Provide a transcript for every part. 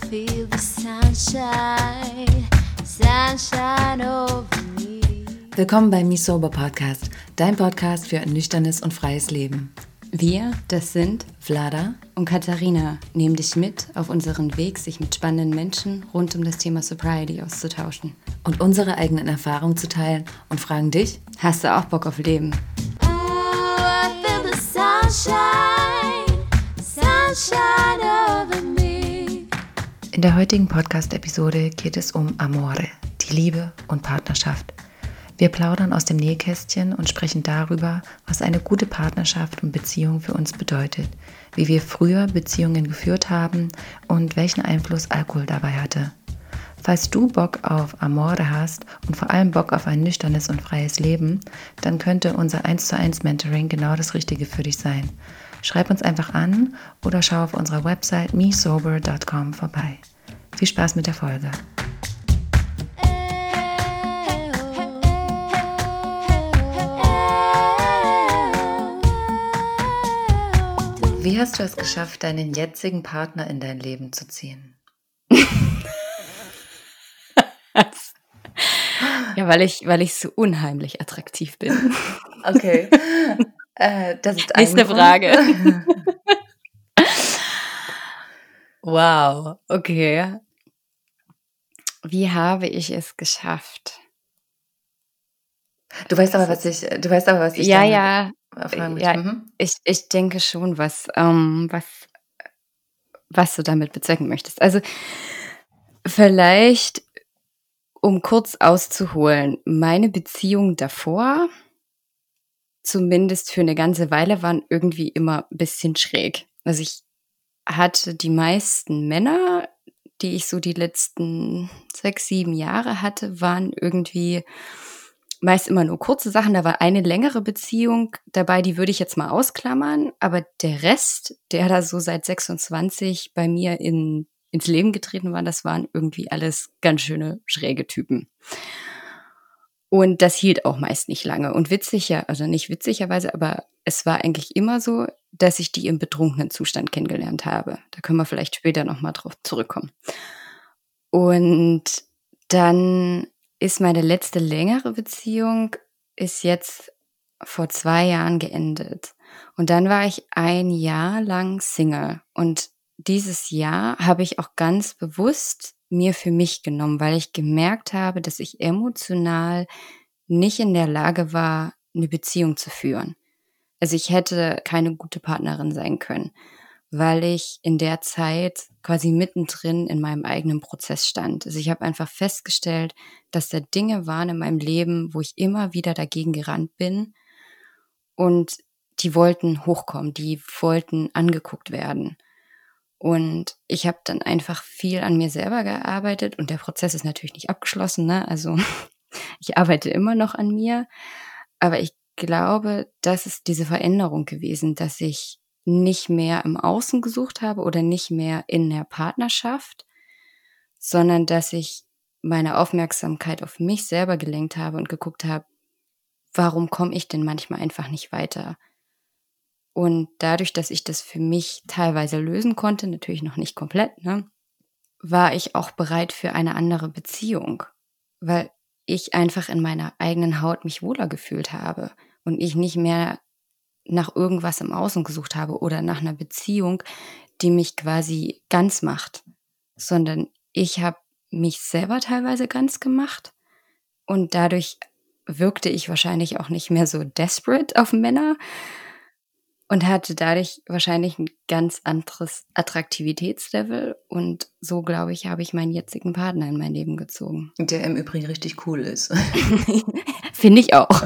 feel the sunshine over me. Willkommen beim Me Sober Podcast, dein Podcast für ein nüchternes und freies Leben. Wir, das sind Vlada und Katharina, nehmen dich mit auf unseren Weg, sich mit spannenden Menschen rund um das Thema Sobriety auszutauschen. Und unsere eigenen Erfahrungen zu teilen und fragen dich, hast du auch Bock auf Leben? Ooh, I feel the sunshine over me. in der heutigen Podcast-Episode geht es um Amore, die Liebe und Partnerschaft. Wir plaudern aus dem Nähkästchen und sprechen darüber, was eine gute Partnerschaft und Beziehung für uns bedeutet, wie wir früher Beziehungen geführt haben und welchen Einfluss Alkohol dabei hatte. Falls du Bock auf Amore hast und vor allem Bock auf ein nüchternes und freies Leben, dann könnte unser 1:1 Mentoring genau das Richtige für dich sein. Schreib uns einfach an oder schau auf unserer Website mesober.com vorbei. Viel Spaß mit der Folge. Wie hast du es geschafft, deinen jetzigen Partner in dein Leben zu ziehen? Ja, weil ich so unheimlich attraktiv bin. Okay, das ist Nächste ein Grund. Frage. Wow, okay. Wie habe ich es geschafft? Du weißt aber, was ich Ja, damit ja, fragen möchte. ja, ich denke schon, was du damit bezwecken möchtest. Also vielleicht, um kurz auszuholen, meine Beziehungen davor, zumindest für eine ganze Weile, waren irgendwie immer ein bisschen schräg. Also ich hatte die meisten Männer, die ich so die letzten 6, 7 Jahre hatte, waren irgendwie meist immer nur kurze Sachen. Da war eine längere Beziehung dabei, die würde ich jetzt mal ausklammern. Aber der Rest, der da so seit 26 bei mir ins Leben getreten war, das waren irgendwie alles ganz schöne schräge Typen. Und das hielt auch meist nicht lange. Und nicht witzigerweise, aber es war eigentlich immer so, dass ich die im betrunkenen Zustand kennengelernt habe. Da können wir vielleicht später nochmal drauf zurückkommen. Und dann ist meine letzte längere Beziehung ist jetzt vor 2 Jahren geendet. Und dann war ich 1 Jahr lang Single. Und dieses Jahr habe ich auch ganz bewusst mir für mich genommen, weil ich gemerkt habe, dass ich emotional nicht in der Lage war, eine Beziehung zu führen. Also ich hätte keine gute Partnerin sein können, weil ich in der Zeit quasi mittendrin in meinem eigenen Prozess stand. Also ich habe einfach festgestellt, dass da Dinge waren in meinem Leben, wo ich immer wieder dagegen gerannt bin und die wollten hochkommen, die wollten angeguckt werden. Und ich habe dann einfach viel an mir selber gearbeitet und der Prozess ist natürlich nicht abgeschlossen, ne? Also ich arbeite immer noch an mir, aber ich glaube, das ist diese Veränderung gewesen, dass ich nicht mehr im Außen gesucht habe oder nicht mehr in der Partnerschaft, sondern dass ich meine Aufmerksamkeit auf mich selber gelenkt habe und geguckt habe, warum komme ich denn manchmal einfach nicht weiter? Und dadurch, dass ich das für mich teilweise lösen konnte, natürlich noch nicht komplett, ne, war ich auch bereit für eine andere Beziehung, weil ich einfach in meiner eigenen Haut mich wohler gefühlt habe und ich nicht mehr nach irgendwas im Außen gesucht habe oder nach einer Beziehung, die mich quasi ganz macht, sondern ich habe mich selber teilweise ganz gemacht und dadurch wirkte ich wahrscheinlich auch nicht mehr so desperate auf Männer und hatte dadurch wahrscheinlich ein ganz anderes Attraktivitätslevel und so, glaube ich, habe ich meinen jetzigen Partner in mein Leben gezogen. Der im Übrigen richtig cool ist. Finde ich auch.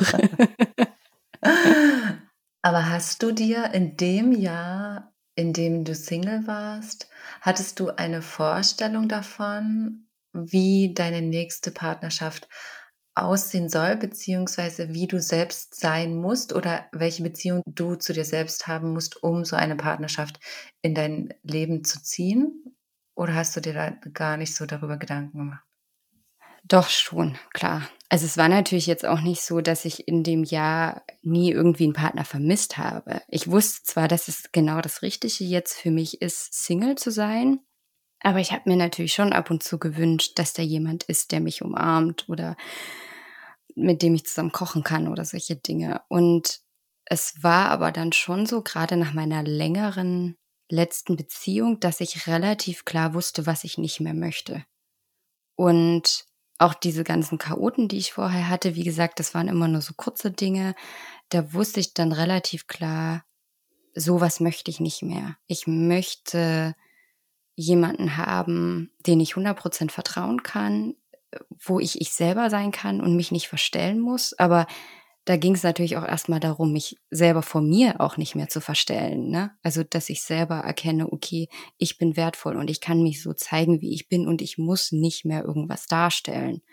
Aber hast du dir in dem Jahr, in dem du Single warst, hattest du eine Vorstellung davon, wie deine nächste Partnerschaft aussehen soll, beziehungsweise wie du selbst sein musst oder welche Beziehung du zu dir selbst haben musst, um so eine Partnerschaft in dein Leben zu ziehen? Oder hast du dir da gar nicht so darüber Gedanken gemacht? Doch schon, klar. Also es war natürlich jetzt auch nicht so, dass ich in dem Jahr nie irgendwie einen Partner vermisst habe. Ich wusste zwar, dass es genau das Richtige jetzt für mich ist, Single zu sein, Aber ich habe mir natürlich schon ab und zu gewünscht, dass da jemand ist, der mich umarmt oder mit dem ich zusammen kochen kann oder solche Dinge. Und es war aber dann schon so, gerade nach meiner längeren letzten Beziehung, dass ich relativ klar wusste, was ich nicht mehr möchte. Und auch diese ganzen Chaoten, die ich vorher hatte, wie gesagt, das waren immer nur so kurze Dinge. Da wusste ich dann relativ klar, sowas möchte ich nicht mehr. Ich möchte jemanden haben, den ich 100% vertrauen kann, wo ich selber sein kann und mich nicht verstellen muss. Aber da ging es natürlich auch erstmal darum, mich selber vor mir auch nicht mehr zu verstellen, ne? Also, dass ich selber erkenne, okay, ich bin wertvoll und ich kann mich so zeigen, wie ich bin und ich muss nicht mehr irgendwas darstellen.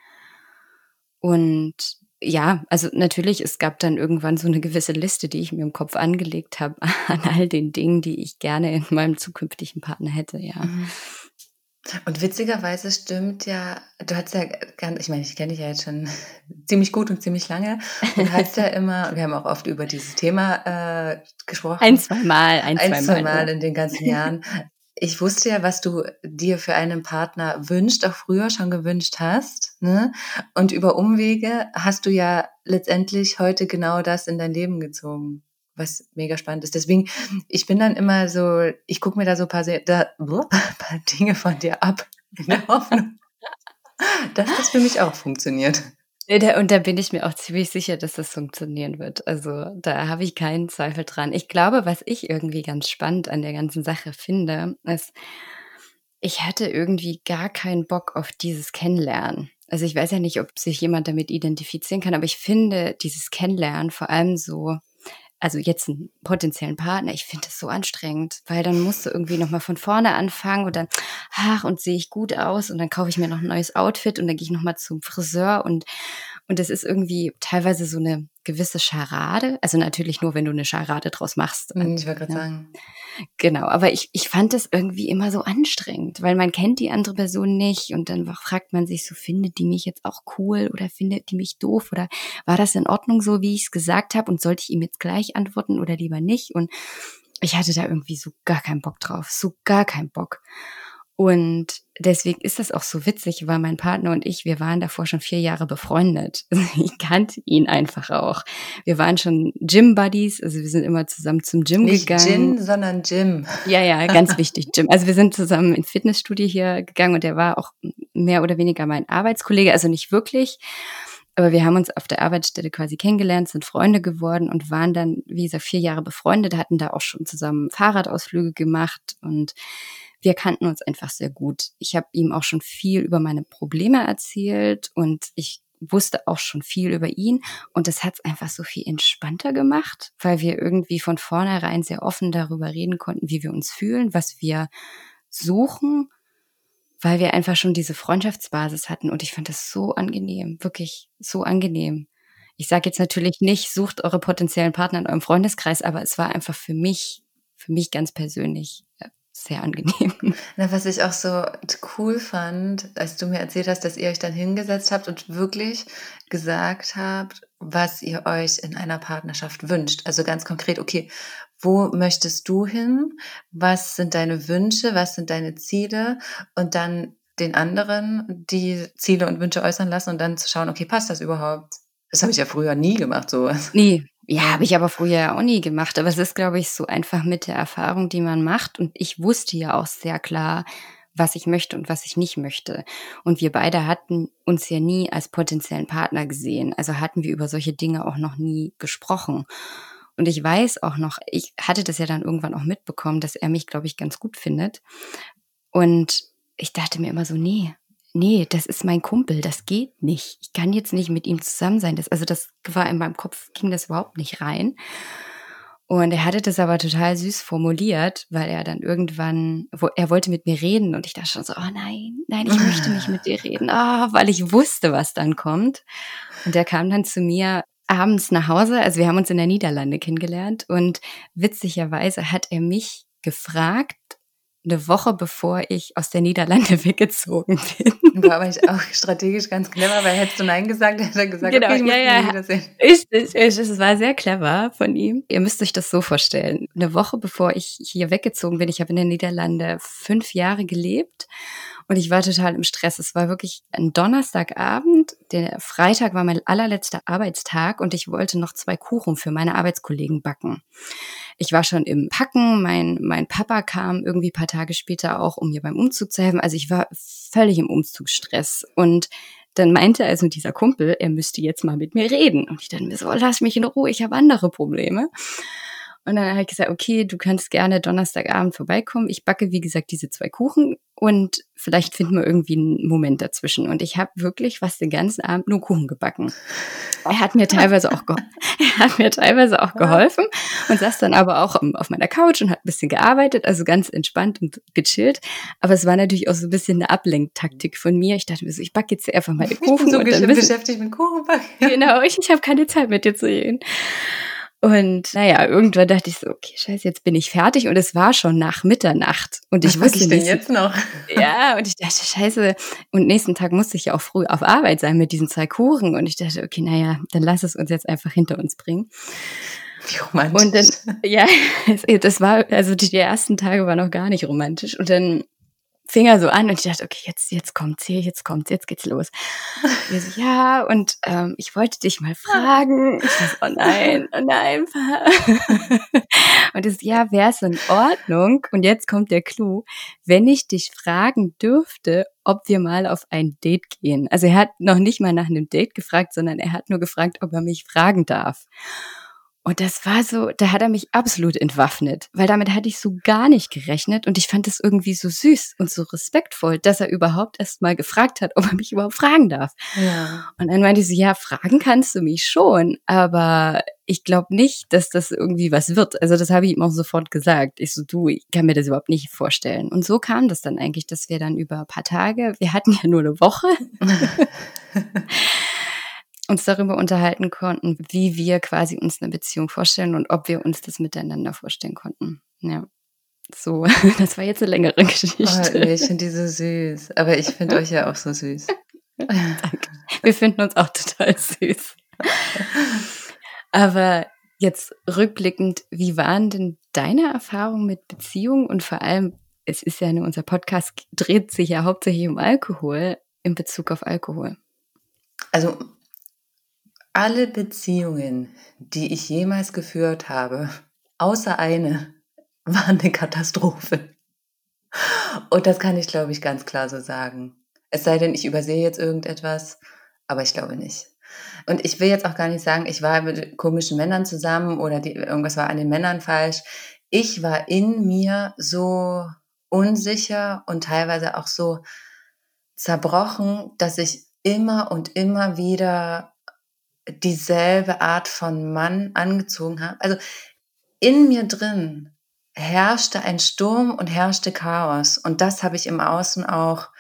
Und ja, also natürlich, es gab dann irgendwann so eine gewisse Liste, die ich mir im Kopf angelegt habe an all den Dingen, die ich gerne in meinem zukünftigen Partner hätte, ja. Mhm. Und witzigerweise stimmt ja, du hast ja, ich meine, ich kenne dich ja jetzt schon ziemlich gut und ziemlich lange und du hast ja immer, wir haben auch oft über dieses Thema gesprochen. Ein, zwei Mal Mal in den ganzen Jahren. Ich wusste ja, was du dir für einen Partner wünschst, auch früher schon gewünscht hast, ne? Und über Umwege hast du ja letztendlich heute genau das in dein Leben gezogen, was mega spannend ist. Deswegen, ich bin dann immer so, ich gucke mir da so ein paar Dinge von dir ab, in der Hoffnung, dass das für mich auch funktioniert. Und da bin ich mir auch ziemlich sicher, dass das funktionieren wird. Also da habe ich keinen Zweifel dran. Ich glaube, was ich irgendwie ganz spannend an der ganzen Sache finde, ist, ich hatte irgendwie gar keinen Bock auf dieses Kennenlernen. Also ich weiß ja nicht, ob sich jemand damit identifizieren kann, aber ich finde dieses Kennenlernen vor allem so, also jetzt einen potenziellen Partner, ich finde das so anstrengend, weil dann musst du irgendwie nochmal von vorne anfangen und dann, und sehe ich gut aus und dann kaufe ich mir noch ein neues Outfit und dann gehe ich nochmal zum Friseur und das ist irgendwie teilweise so eine gewisse Scharade, also natürlich nur, wenn du eine Scharade draus machst. Ich wollte gerade sagen. Genau, aber ich fand das irgendwie immer so anstrengend, weil man kennt die andere Person nicht und dann fragt man sich so, findet die mich jetzt auch cool oder findet die mich doof oder war das in Ordnung so, wie ich es gesagt habe und sollte ich ihm jetzt gleich antworten oder lieber nicht? Und ich hatte da irgendwie so gar keinen Bock drauf, so gar keinen Bock. Und deswegen ist das auch so witzig, weil mein Partner und ich, wir waren davor schon 4 Jahre befreundet. Ich kannte ihn einfach auch. Wir waren schon Gym-Buddies, also wir sind immer zusammen zum Gym gegangen. Nicht Gin, sondern Gym. Ja, ganz wichtig, Gym. Also wir sind zusammen ins Fitnessstudio hier gegangen und der war auch mehr oder weniger mein Arbeitskollege, also nicht wirklich. Aber wir haben uns auf der Arbeitsstelle quasi kennengelernt, sind Freunde geworden und waren dann, wie gesagt, 4 Jahre befreundet, hatten da auch schon zusammen Fahrradausflüge gemacht und wir kannten uns einfach sehr gut. Ich habe ihm auch schon viel über meine Probleme erzählt und ich wusste auch schon viel über ihn und das hat es einfach so viel entspannter gemacht, weil wir irgendwie von vornherein sehr offen darüber reden konnten, wie wir uns fühlen, was wir suchen, weil wir einfach schon diese Freundschaftsbasis hatten und ich fand das so angenehm, wirklich so angenehm. Ich sage jetzt natürlich nicht, sucht eure potenziellen Partner in eurem Freundeskreis, aber es war einfach für mich ganz persönlich sehr angenehm. Na, was ich auch so cool fand, als du mir erzählt hast, dass ihr euch dann hingesetzt habt und wirklich gesagt habt, was ihr euch in einer Partnerschaft wünscht. Also ganz konkret, okay, wo möchtest du hin? Was sind deine Wünsche? Was sind deine Ziele? Und dann den anderen die Ziele und Wünsche äußern lassen und dann zu schauen, okay, passt das überhaupt? Das habe ich ja früher nie gemacht, sowas. Nie. Ja, habe ich aber früher auch nie gemacht. Aber es ist, glaube ich, so einfach mit der Erfahrung, die man macht. Und ich wusste ja auch sehr klar, was ich möchte und was ich nicht möchte. Und wir beide hatten uns ja nie als potenziellen Partner gesehen. Also hatten wir über solche Dinge auch noch nie gesprochen. Und ich weiß auch noch, ich hatte das ja dann irgendwann auch mitbekommen, dass er mich, glaube ich, ganz gut findet. Und ich dachte mir immer so, nee, das ist mein Kumpel, das geht nicht. Ich kann jetzt nicht mit ihm zusammen sein. Das war in meinem Kopf, ging das überhaupt nicht rein. Und er hatte das aber total süß formuliert, weil er dann irgendwann, er wollte mit mir reden und ich dachte schon so, oh nein, ich möchte nicht mit dir reden, weil ich wusste, was dann kommt. Und er kam dann zu mir abends nach Hause, also wir haben uns in der Niederlande kennengelernt und witzigerweise hat er mich gefragt, eine Woche bevor ich aus der Niederlande weggezogen bin. War aber auch strategisch ganz clever, weil hättest du Nein gesagt, hätte er gesagt, Genau, okay, ich muss ja, nie ja. wiedersehen. Es war sehr clever von ihm. Ihr müsst euch das so vorstellen. Eine Woche bevor ich hier weggezogen bin, ich habe in den Niederlanden 5 Jahre gelebt und ich war total im Stress. Es war wirklich ein Donnerstagabend. Der Freitag war mein allerletzter Arbeitstag und ich wollte noch 2 Kuchen für meine Arbeitskollegen backen. Ich war schon im Packen, mein Papa kam irgendwie ein paar Tage später auch, um mir beim Umzug zu helfen. Also ich war völlig im Umzugsstress. Und dann meinte also dieser Kumpel, er müsste jetzt mal mit mir reden. Und ich dachte mir so, lass mich in Ruhe, ich habe andere Probleme. Und dann habe ich gesagt, okay, du kannst gerne Donnerstagabend vorbeikommen. Ich backe, wie gesagt, diese 2 Kuchen und vielleicht finden wir irgendwie einen Moment dazwischen. Und ich habe wirklich fast den ganzen Abend nur Kuchen gebacken. Er hat mir teilweise auch geholfen und saß dann aber auch auf meiner Couch und hat ein bisschen gearbeitet, also ganz entspannt und gechillt. Aber es war natürlich auch so ein bisschen eine Ablenktaktik von mir. Ich dachte mir so, ich backe jetzt einfach meine Kuchen. Ich bin so und dann beschäftigt mit Kuchenbacken. Genau, ich habe keine Zeit mit dir zu reden. Und naja, irgendwann dachte ich so, okay, scheiße, jetzt bin ich fertig. Und es war schon nach Mitternacht. Und ich wusste Was nicht. jetzt noch? Ja, und ich dachte, scheiße. Und nächsten Tag musste ich ja auch früh auf Arbeit sein mit diesen 2 Kuchen. Und ich dachte, okay, naja, dann lass es uns jetzt einfach hinter uns bringen. Wie romantisch. Und dann, ja, das war, also die ersten Tage waren noch gar nicht romantisch. Und dann fing er so an und ich dachte, okay, jetzt kommt's, jetzt geht's los. Und er so, ja, und ich wollte dich mal fragen. Ich dachte, oh nein. Und das, ja, wäre es in Ordnung? Und jetzt kommt der Clou, wenn ich dich fragen dürfte, ob wir mal auf ein Date gehen. Also er hat noch nicht mal nach einem Date gefragt, sondern er hat nur gefragt, ob er mich fragen darf. Und das war so, da hat er mich absolut entwaffnet, weil damit hatte ich so gar nicht gerechnet und ich fand es irgendwie so süß und so respektvoll, dass er überhaupt erst mal gefragt hat, ob er mich überhaupt fragen darf. Ja. Und dann meinte sie, ja, fragen kannst du mich schon, aber ich glaube nicht, dass das irgendwie was wird. Also das habe ich ihm auch sofort gesagt. Ich so, du, ich kann mir das überhaupt nicht vorstellen. Und so kam das dann eigentlich, dass wir dann über ein paar Tage, wir hatten ja nur eine Woche, uns darüber unterhalten konnten, wie wir quasi uns eine Beziehung vorstellen und ob wir uns das miteinander vorstellen konnten. Ja, so, das war jetzt eine längere Geschichte. Oh, ich finde die so süß. Aber ich finde euch ja auch so süß. Danke. Wir finden uns auch total süß. Aber jetzt rückblickend, wie waren denn deine Erfahrungen mit Beziehungen und vor allem, es ist ja nur unser Podcast, dreht sich ja hauptsächlich um Alkohol in Bezug auf Alkohol? Also alle Beziehungen, die ich jemals geführt habe, außer eine, waren eine Katastrophe. Und das kann ich, glaube ich, ganz klar so sagen. Es sei denn, ich übersehe jetzt irgendetwas, aber ich glaube nicht. Und ich will jetzt auch gar nicht sagen, ich war mit komischen Männern zusammen oder irgendwas war an den Männern falsch. Ich war in mir so unsicher und teilweise auch so zerbrochen, dass ich immer und immer wieder dieselbe Art von Mann angezogen habe. Also in mir drin herrschte ein Sturm und herrschte Chaos. Und das habe ich im Außen auch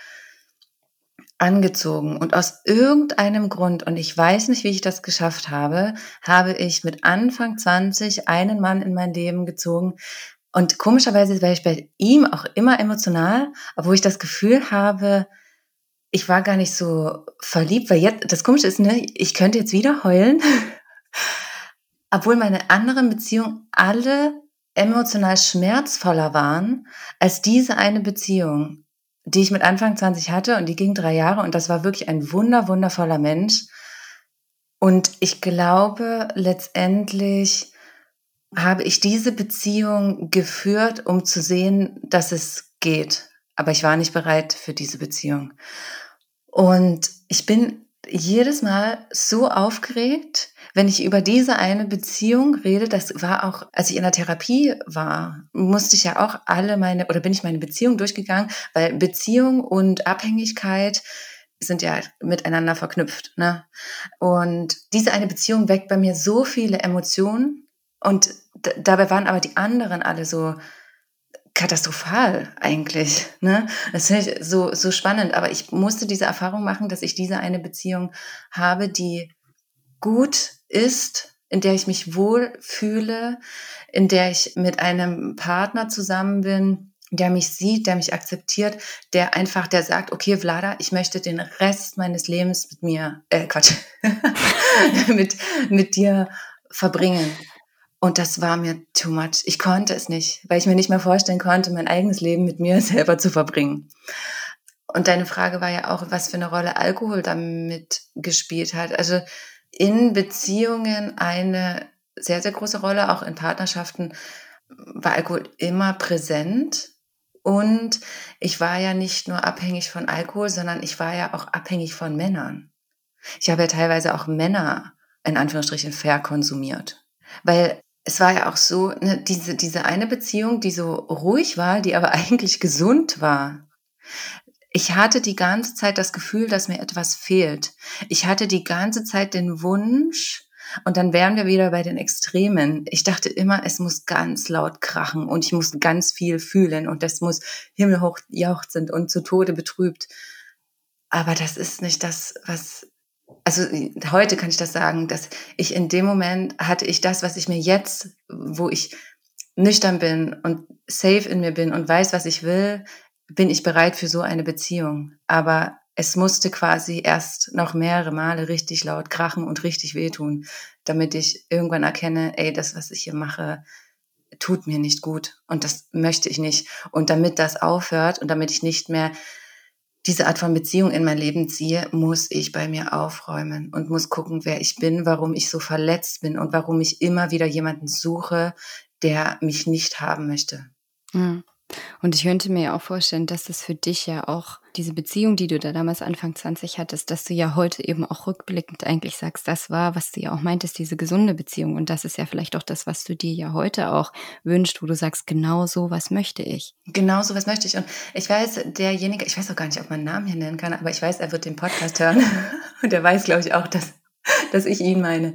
angezogen. Und aus irgendeinem Grund, und ich weiß nicht, wie ich das geschafft habe, habe ich mit Anfang 20 einen Mann in mein Leben gezogen. Und komischerweise war ich bei ihm auch immer emotional, obwohl ich das Gefühl habe, ich war gar nicht so verliebt, weil jetzt, das Komische ist, ne, ich könnte jetzt wieder heulen, obwohl meine anderen Beziehungen alle emotional schmerzvoller waren als diese eine Beziehung, die ich mit Anfang 20 hatte und die ging 3 Jahre und das war wirklich ein wundervoller Mensch. Und ich glaube, letztendlich habe ich diese Beziehung geführt, um zu sehen, dass es geht. Aber ich war nicht bereit für diese Beziehung. Und ich bin jedes Mal so aufgeregt, wenn ich über diese eine Beziehung rede. Das war auch, als ich in der Therapie war, musste ich ja auch bin ich meine Beziehung durchgegangen, weil Beziehung und Abhängigkeit sind ja miteinander verknüpft, ne? Und diese eine Beziehung weckt bei mir so viele Emotionen und dabei waren aber die anderen alle so katastrophal eigentlich, ne? Das finde ich so spannend, aber ich musste diese Erfahrung machen, dass ich diese eine Beziehung habe, die gut ist, in der ich mich wohl fühle, in der ich mit einem Partner zusammen bin, der mich sieht, der mich akzeptiert, der sagt, okay, Vlada, ich möchte den Rest meines Lebens mit mir, mit dir verbringen. Und das war mir too much. Ich konnte es nicht, weil ich mir nicht mehr vorstellen konnte, mein eigenes Leben mit mir selber zu verbringen. Und deine Frage war ja auch, was für eine Rolle Alkohol damit gespielt hat. Also in Beziehungen eine sehr, sehr große Rolle, auch in Partnerschaften war Alkohol immer präsent. Und ich war ja nicht nur abhängig von Alkohol, sondern ich war ja auch abhängig von Männern. Ich habe ja teilweise auch Männer, in Anführungsstrichen, verkonsumiert. Weil es war ja auch so, ne, diese eine Beziehung, die so ruhig war, die aber eigentlich gesund war. Ich hatte die ganze Zeit das Gefühl, dass mir etwas fehlt. Ich hatte die ganze Zeit den Wunsch, und dann wären wir wieder bei den Extremen. Ich dachte immer, es muss ganz laut krachen und ich muss ganz viel fühlen und das muss himmelhoch jauchzend und zu Tode betrübt. Aber das ist nicht das, also heute kann ich das sagen, dass ich in dem Moment hatte ich das, was ich mir jetzt, wo ich nüchtern bin und safe in mir bin und weiß, was ich will, bin ich bereit für so eine Beziehung. Aber es musste quasi erst noch mehrere Male richtig laut krachen und richtig wehtun, damit ich irgendwann erkenne, ey, das, was ich hier mache, tut mir nicht gut und das möchte ich nicht. Und damit das aufhört und damit ich nicht mehr diese Art von Beziehung in mein Leben ziehe, muss ich bei mir aufräumen und muss gucken, wer ich bin, warum ich so verletzt bin und warum ich immer wieder jemanden suche, der mich nicht haben möchte. Ja. Und ich könnte mir ja auch vorstellen, dass das für dich ja auch diese Beziehung, die du da damals Anfang 20 hattest, dass du ja heute eben auch rückblickend eigentlich sagst, das war, was du ja auch meintest, diese gesunde Beziehung. Und das ist ja vielleicht auch das, was du dir ja heute auch wünschst, wo du sagst, genau so was möchte ich. Genau so was möchte ich. Und ich weiß, derjenige, ich weiß auch gar nicht, ob man einen Namen hier nennen kann, aber ich weiß, er wird den Podcast hören. Und er weiß, glaube ich, auch, dass ich ihn meine.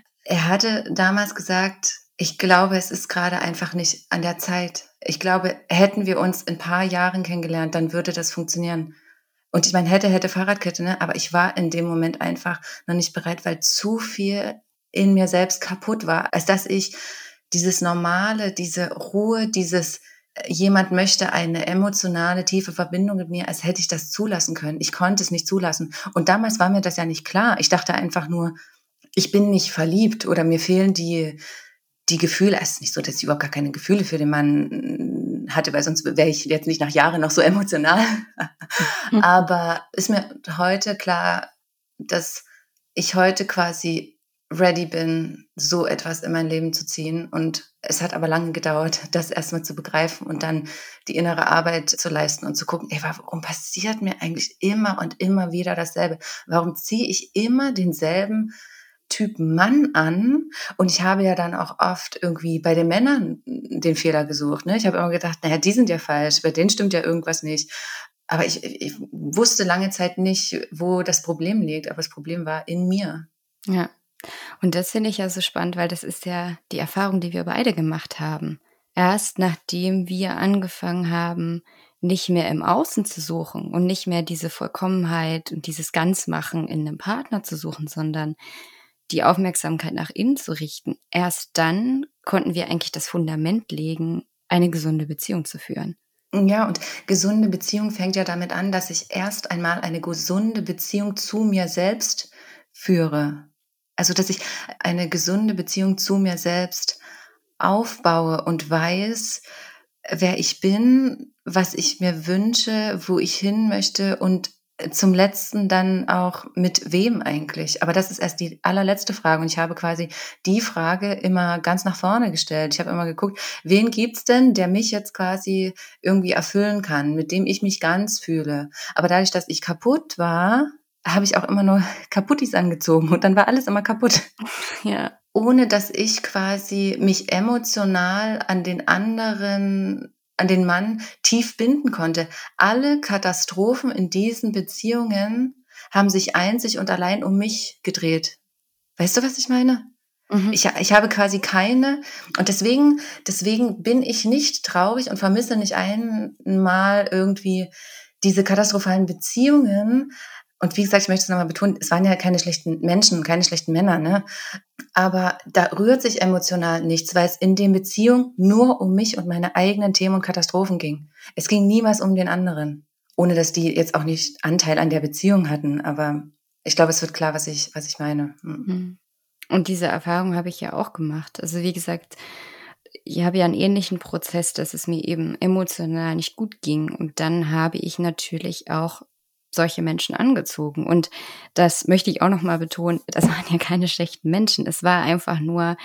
Er hatte damals gesagt, ich glaube, es ist gerade einfach nicht an der Zeit. Ich glaube, hätten wir uns in ein paar Jahren kennengelernt, dann würde das funktionieren. Und ich meine, hätte Fahrradkette, ne? Aber ich war in dem Moment einfach noch nicht bereit, weil zu viel in mir selbst kaputt war, als dass ich dieses Normale, diese Ruhe, jemand möchte eine emotionale, tiefe Verbindung mit mir, als hätte ich das zulassen können. Ich konnte es nicht zulassen. Und damals war mir das ja nicht klar. Ich dachte einfach nur, ich bin nicht verliebt oder mir fehlen die Gefühle. Es ist nicht so, dass ich überhaupt gar keine Gefühle für den Mann hatte, weil sonst wäre ich jetzt nicht nach Jahren noch so emotional. Aber ist mir heute klar, dass ich heute quasi ready bin, so etwas in mein Leben zu ziehen. Und es hat aber lange gedauert, das erstmal zu begreifen und dann die innere Arbeit zu leisten und zu gucken, ey, warum passiert mir eigentlich immer und immer wieder dasselbe? Warum ziehe ich immer denselben Typ Mann an? Und ich habe ja dann auch oft irgendwie bei den Männern den Fehler gesucht. Ne? Ich habe immer gedacht, naja, die sind ja falsch, bei denen stimmt ja irgendwas nicht. Aber ich wusste lange Zeit nicht, wo das Problem liegt. Aber das Problem war in mir. Ja, und das finde ich ja so spannend, weil das ist ja die Erfahrung, die wir beide gemacht haben. Erst nachdem wir angefangen haben, nicht mehr im Außen zu suchen und nicht mehr diese Vollkommenheit und dieses Ganzmachen in einem Partner zu suchen, sondern die Aufmerksamkeit nach innen zu richten, erst dann konnten wir eigentlich das Fundament legen, eine gesunde Beziehung zu führen. Ja, und gesunde Beziehung fängt ja damit an, dass ich erst einmal eine gesunde Beziehung zu mir selbst führe. Also, dass ich eine gesunde Beziehung zu mir selbst aufbaue und weiß, wer ich bin, was ich mir wünsche, wo ich hin möchte und zum Letzten dann auch mit wem eigentlich. Aber das ist erst die allerletzte Frage und ich habe quasi die Frage immer ganz nach vorne gestellt. Ich habe immer geguckt, wen gibt's denn, der mich jetzt quasi irgendwie erfüllen kann, mit dem ich mich ganz fühle. Aber dadurch, dass ich kaputt war, habe ich auch immer nur Kaputtis angezogen und dann war alles immer kaputt. Ja. Ohne dass ich quasi mich emotional an den anderen, an den Mann tief binden konnte. Alle Katastrophen in diesen Beziehungen haben sich einzig und allein um mich gedreht. Weißt du, was ich meine? Mhm. Ich habe quasi keine, und deswegen bin ich nicht traurig und vermisse nicht einmal irgendwie diese katastrophalen Beziehungen. Und wie gesagt, ich möchte es nochmal betonen, es waren ja keine schlechten Menschen, keine schlechten Männer, ne? Aber da rührt sich emotional nichts, weil es in den Beziehungen nur um mich und meine eigenen Themen und Katastrophen ging. Es ging niemals um den anderen. Ohne dass die jetzt auch nicht Anteil an der Beziehung hatten. Aber ich glaube, es wird klar, was ich meine. Und diese Erfahrung habe ich ja auch gemacht. Also wie gesagt, ich habe ja einen ähnlichen Prozess, dass es mir eben emotional nicht gut ging. Und dann habe ich natürlich auch solche Menschen angezogen. Und das möchte ich auch nochmal betonen, das waren ja keine schlechten Menschen. Es war einfach nur,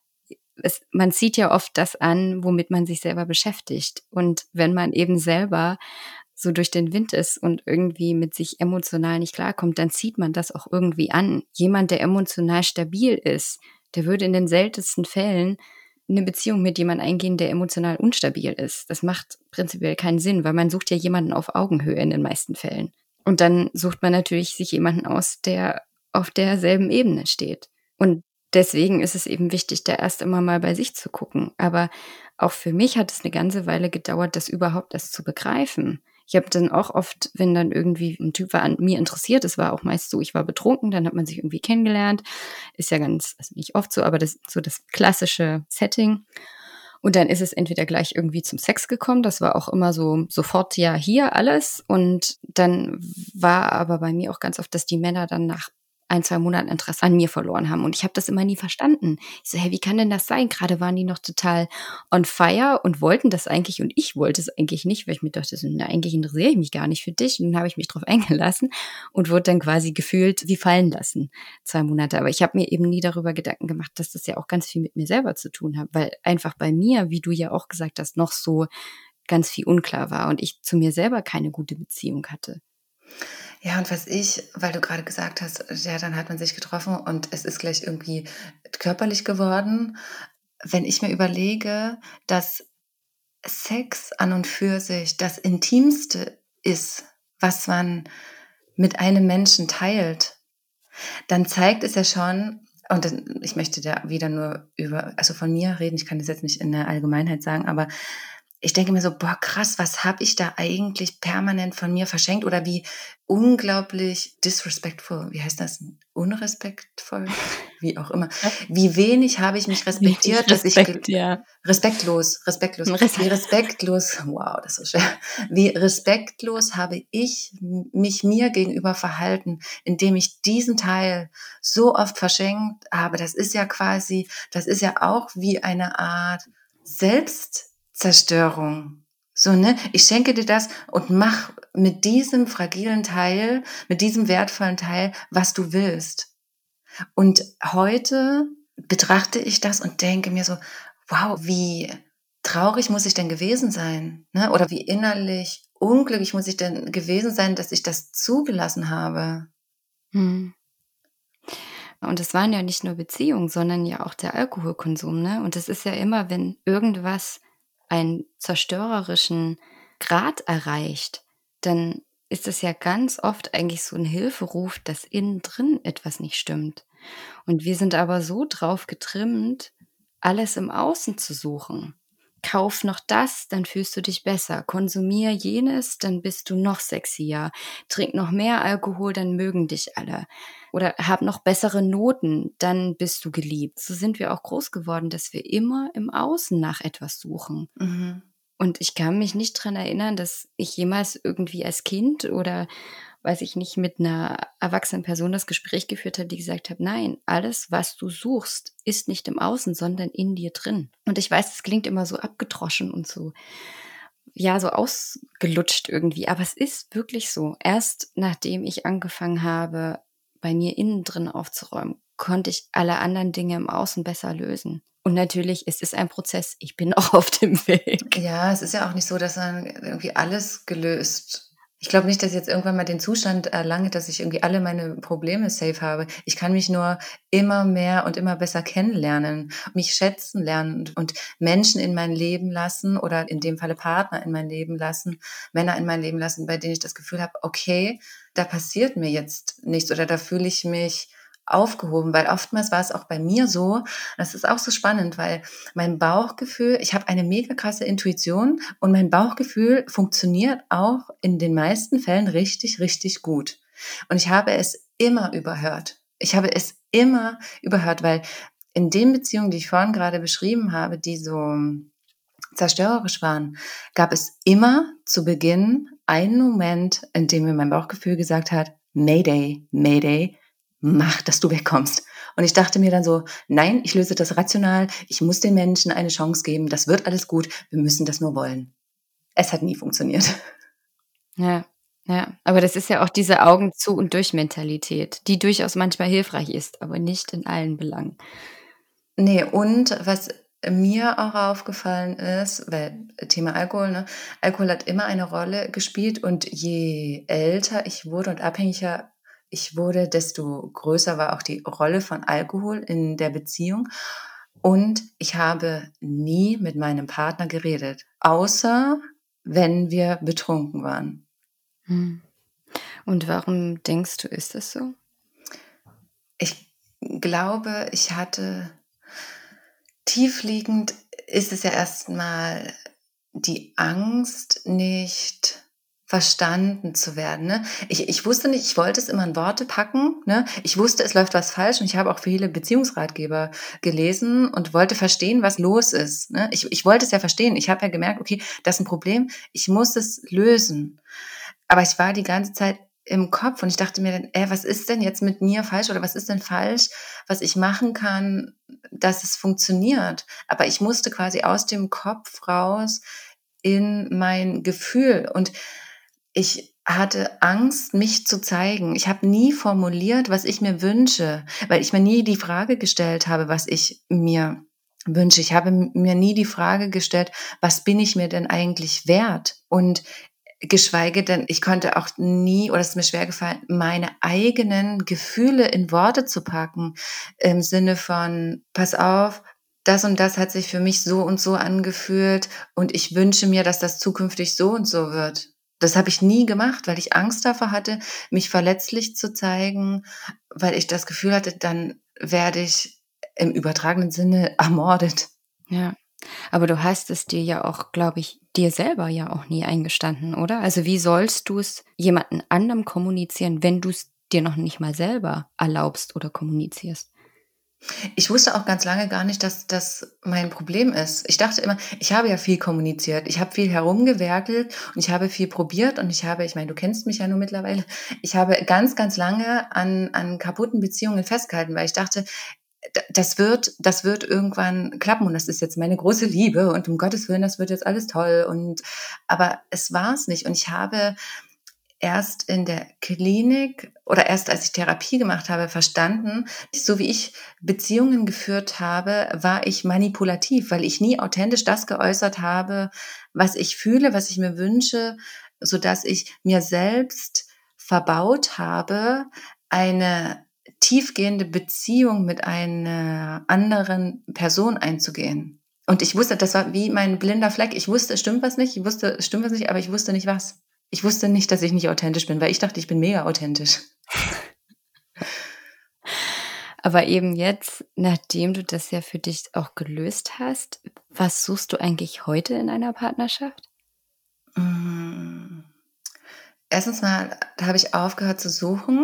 man zieht ja oft das an, womit man sich selber beschäftigt. Und wenn man eben selber so durch den Wind ist und irgendwie mit sich emotional nicht klarkommt, dann zieht man das auch irgendwie an. Jemand, der emotional stabil ist, der würde in den seltensten Fällen eine Beziehung mit jemandem eingehen, der emotional unstabil ist. Das macht prinzipiell keinen Sinn, weil man sucht ja jemanden auf Augenhöhe in den meisten Fällen. Und dann sucht man natürlich sich jemanden aus, der auf derselben Ebene steht. Und deswegen ist es eben wichtig, da erst immer mal bei sich zu gucken. Aber auch für mich hat es eine ganze Weile gedauert, das überhaupt erst zu begreifen. Ich habe dann auch oft, wenn dann irgendwie ein Typ war an mir interessiert, es war auch meist so, ich war betrunken, dann hat man sich irgendwie kennengelernt. Ist ja ganz, also nicht oft so, aber das ist so das klassische Setting. Und dann ist es entweder gleich irgendwie zum Sex gekommen, das war auch immer so sofort ja hier alles. Und dann war aber bei mir auch ganz oft, dass die Männer dann nach 1-2 Monaten Interesse an mir verloren haben. Und ich habe das immer nie verstanden. Ich so, hey, wie kann denn das sein? Gerade waren die noch total on fire und wollten das eigentlich und ich wollte es eigentlich nicht, weil ich mir dachte, na, eigentlich interessiere ich mich gar nicht für dich. Und dann habe ich mich drauf eingelassen und wurde dann quasi gefühlt wie fallen lassen, 2 Monate. Aber ich habe mir eben nie darüber Gedanken gemacht, dass das ja auch ganz viel mit mir selber zu tun hat, weil einfach bei mir, wie du ja auch gesagt hast, noch so ganz viel unklar war und ich zu mir selber keine gute Beziehung hatte. Ja, und weil du gerade gesagt hast, ja, dann hat man sich getroffen und es ist gleich irgendwie körperlich geworden. Wenn ich mir überlege, dass Sex an und für sich das Intimste ist, was man mit einem Menschen teilt, dann zeigt es ja schon, und ich möchte da wieder nur also von mir reden, ich kann das jetzt nicht in der Allgemeinheit sagen, aber ich denke mir so, boah, krass, was habe ich da eigentlich permanent von mir verschenkt oder wie unglaublich disrespectful, wie heißt das? Unrespektvoll? Wie auch immer. Wie wenig habe ich mich respektiert, dass respektlos, wie respektlos, wow, das ist so schwer. Wie respektlos habe ich mich mir gegenüber verhalten, indem ich diesen Teil so oft verschenkt habe. Das ist ja auch wie eine Art Selbstzerstörung. So, ne? Ich schenke dir das und mach mit diesem fragilen Teil, mit diesem wertvollen Teil, was du willst. Und heute betrachte ich das und denke mir so, wow, wie traurig muss ich denn gewesen sein? Ne? Oder wie innerlich unglücklich muss ich denn gewesen sein, dass ich das zugelassen habe? Und es waren ja nicht nur Beziehungen, sondern ja auch der Alkoholkonsum, ne? Und es ist ja immer, wenn irgendwas einen zerstörerischen Grad erreicht, dann ist es ja ganz oft eigentlich so ein Hilferuf, dass innen drin etwas nicht stimmt. Und wir sind aber so drauf getrimmt, alles im Außen zu suchen. Kauf noch das, dann fühlst du dich besser. Konsumier jenes, dann bist du noch sexier. Trink noch mehr Alkohol, dann mögen dich alle. Oder hab noch bessere Noten, dann bist du geliebt. So sind wir auch groß geworden, dass wir immer im Außen nach etwas suchen. Mhm. Und ich kann mich nicht dran erinnern, dass ich jemals irgendwie als Kind oder weiß ich nicht, mit einer erwachsenen Person das Gespräch geführt habe, die gesagt hat, nein, alles, was du suchst, ist nicht im Außen, sondern in dir drin. Und ich weiß, es klingt immer so abgedroschen und so, ja, so ausgelutscht irgendwie, aber es ist wirklich so. Erst nachdem ich angefangen habe, bei mir innen drin aufzuräumen, konnte ich alle anderen Dinge im Außen besser lösen. Und natürlich, es ist ein Prozess. Ich bin auch auf dem Weg. Ja, es ist ja auch nicht so, dass dann irgendwie alles gelöst. Ich glaube nicht, dass ich jetzt irgendwann mal den Zustand erlange, dass ich irgendwie alle meine Probleme safe habe. Ich kann mich nur immer mehr und immer besser kennenlernen, mich schätzen lernen und Menschen in mein Leben lassen oder in dem Falle Partner in mein Leben lassen, Männer in mein Leben lassen, bei denen ich das Gefühl habe, okay, da passiert mir jetzt nichts oder da fühle ich mich aufgehoben, weil oftmals war es auch bei mir so, das ist auch so spannend, weil mein Bauchgefühl, ich habe eine mega krasse Intuition und mein Bauchgefühl funktioniert auch in den meisten Fällen richtig, richtig gut. Und ich habe es immer überhört. Weil in den Beziehungen, die ich vorhin gerade beschrieben habe, die so zerstörerisch waren, gab es immer zu Beginn einen Moment, in dem mir mein Bauchgefühl gesagt hat, Mayday, Mayday, mach, dass du wegkommst. Und ich dachte mir dann so, nein, ich löse das rational, ich muss den Menschen eine Chance geben, das wird alles gut, wir müssen das nur wollen. Es hat nie funktioniert. Ja, ja. Aber das ist ja auch diese Augen zu und durch Mentalität, die durchaus manchmal hilfreich ist, aber nicht in allen Belangen. Nee, und was mir auch aufgefallen ist, weil Thema Alkohol, ne? Alkohol hat immer eine Rolle gespielt und je älter ich wurde und abhängiger ich wurde, desto größer war auch die Rolle von Alkohol in der Beziehung. Und ich habe nie mit meinem Partner geredet, außer wenn wir betrunken waren. Und warum denkst du, ist das so? Ich glaube, ich hatte tiefliegend ist es ja erstmal die Angst, nicht verstanden zu werden. Ne? Ich wusste nicht, ich wollte es immer in Worte packen. Ne? Ich wusste, es läuft was falsch und ich habe auch viele Beziehungsratgeber gelesen und wollte verstehen, was los ist. Ne? Ich wollte es ja verstehen. Ich habe ja gemerkt, okay, das ist ein Problem, ich muss es lösen. Aber ich war die ganze Zeit im Kopf und ich dachte mir dann, was ist denn jetzt mit mir falsch oder was ist denn falsch, was ich machen kann, dass es funktioniert. Aber ich musste quasi aus dem Kopf raus in mein Gefühl und ich hatte Angst, mich zu zeigen. Ich habe nie formuliert, was ich mir wünsche, weil ich mir nie die Frage gestellt habe, was ich mir wünsche. Ich habe mir nie die Frage gestellt, was bin ich mir denn eigentlich wert? Und geschweige denn, ich konnte auch nie, oder es ist mir schwer gefallen, meine eigenen Gefühle in Worte zu packen, im Sinne von, pass auf, das und das hat sich für mich so und so angefühlt und ich wünsche mir, dass das zukünftig so und so wird. Das habe ich nie gemacht, weil ich Angst davor hatte, mich verletzlich zu zeigen, weil ich das Gefühl hatte, dann werde ich im übertragenen Sinne ermordet. Ja, aber du hast es dir ja auch, glaube ich, dir selber ja auch nie eingestanden, oder? Also wie sollst du es jemandem anderem kommunizieren, wenn du es dir noch nicht mal selber erlaubst oder kommunizierst? Ich wusste auch ganz lange gar nicht, dass das mein Problem ist. Ich dachte immer, ich habe ja viel kommuniziert, ich habe viel herumgewerkelt und ich habe viel probiert und ich meine, du kennst mich ja nur mittlerweile, ich habe ganz, ganz lange an kaputten Beziehungen festgehalten, weil ich dachte, das wird irgendwann klappen und das ist jetzt meine große Liebe und um Gottes Willen, das wird jetzt alles toll aber es war es nicht und ich habe erst in der Klinik oder erst als ich Therapie gemacht habe, verstanden, so wie ich Beziehungen geführt habe, war ich manipulativ, weil ich nie authentisch das geäußert habe, was ich fühle, was ich mir wünsche, sodass ich mir selbst verbaut habe, eine tiefgehende Beziehung mit einer anderen Person einzugehen. Und ich wusste, das war wie mein blinder Fleck. Ich wusste, es stimmt was nicht, aber ich wusste nicht was. Ich wusste nicht, dass ich nicht authentisch bin, weil ich dachte, ich bin mega authentisch. Aber eben jetzt, nachdem du das ja für dich auch gelöst hast, was suchst du eigentlich heute in einer Partnerschaft? Erstens mal habe ich aufgehört zu suchen.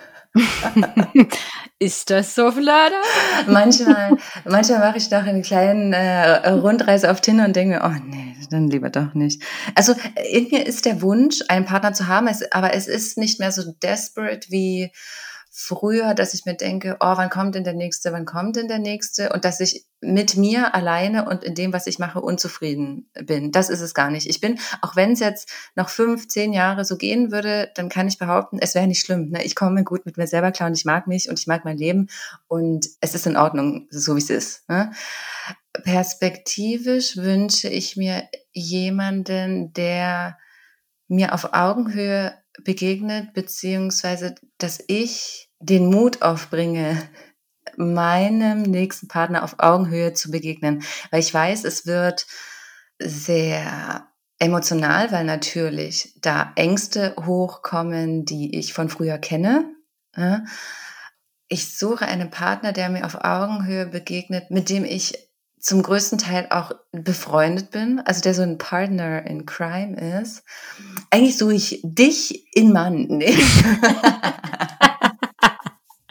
Ist das so, Vlada? Manchmal mache ich doch eine kleine Rundreise auf Tinder und denke mir, oh nee, dann lieber doch nicht. Also in mir ist der Wunsch, einen Partner zu haben, aber es ist nicht mehr so desperate wie früher, dass ich mir denke, oh, wann kommt denn der Nächste? Und dass ich mit mir alleine und in dem, was ich mache, unzufrieden bin. Das ist es gar nicht. Ich bin, auch wenn es jetzt noch 5-10 Jahre so gehen würde, dann kann ich behaupten, es wäre nicht schlimm. Ne? Ich komme gut mit mir selber klar und ich mag mich und ich mag mein Leben und es ist in Ordnung, so wie es ist. Ne? Perspektivisch wünsche ich mir jemanden, der mir auf Augenhöhe begegnet, beziehungsweise, dass ich den Mut aufbringe, meinem nächsten Partner auf Augenhöhe zu begegnen. Weil ich weiß, es wird sehr emotional, weil natürlich da Ängste hochkommen, die ich von früher kenne. Ich suche einen Partner, der mir auf Augenhöhe begegnet, mit dem ich zum größten Teil auch befreundet bin, also der so ein Partner in Crime ist. Eigentlich suche ich dich in Mann.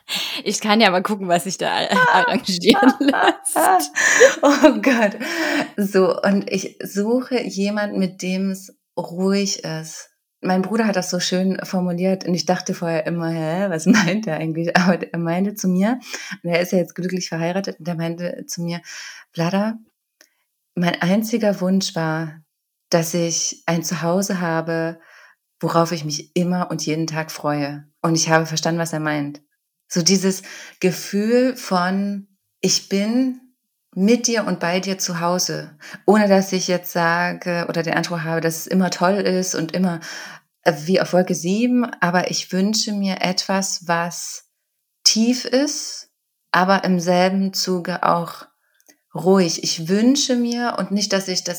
Ich kann ja mal gucken, was sich da arrangieren lässt. Oh Gott. So, und ich suche jemanden, mit dem es ruhig ist. Mein Bruder hat das so schön formuliert und ich dachte vorher immer, was meint er eigentlich? Aber er meinte zu mir, und er ist ja jetzt glücklich verheiratet, und er meinte zu mir, Vlada, mein einziger Wunsch war, dass ich ein Zuhause habe, worauf ich mich immer und jeden Tag freue. Und ich habe verstanden, was er meint. So dieses Gefühl von, ich bin mit dir und bei dir zu Hause, ohne dass ich jetzt sage oder den Anspruch habe, dass es immer toll ist und immer wie auf Wolke 7, aber ich wünsche mir etwas, was tief ist, aber im selben Zuge auch ruhig. Ich wünsche mir und nicht, dass ich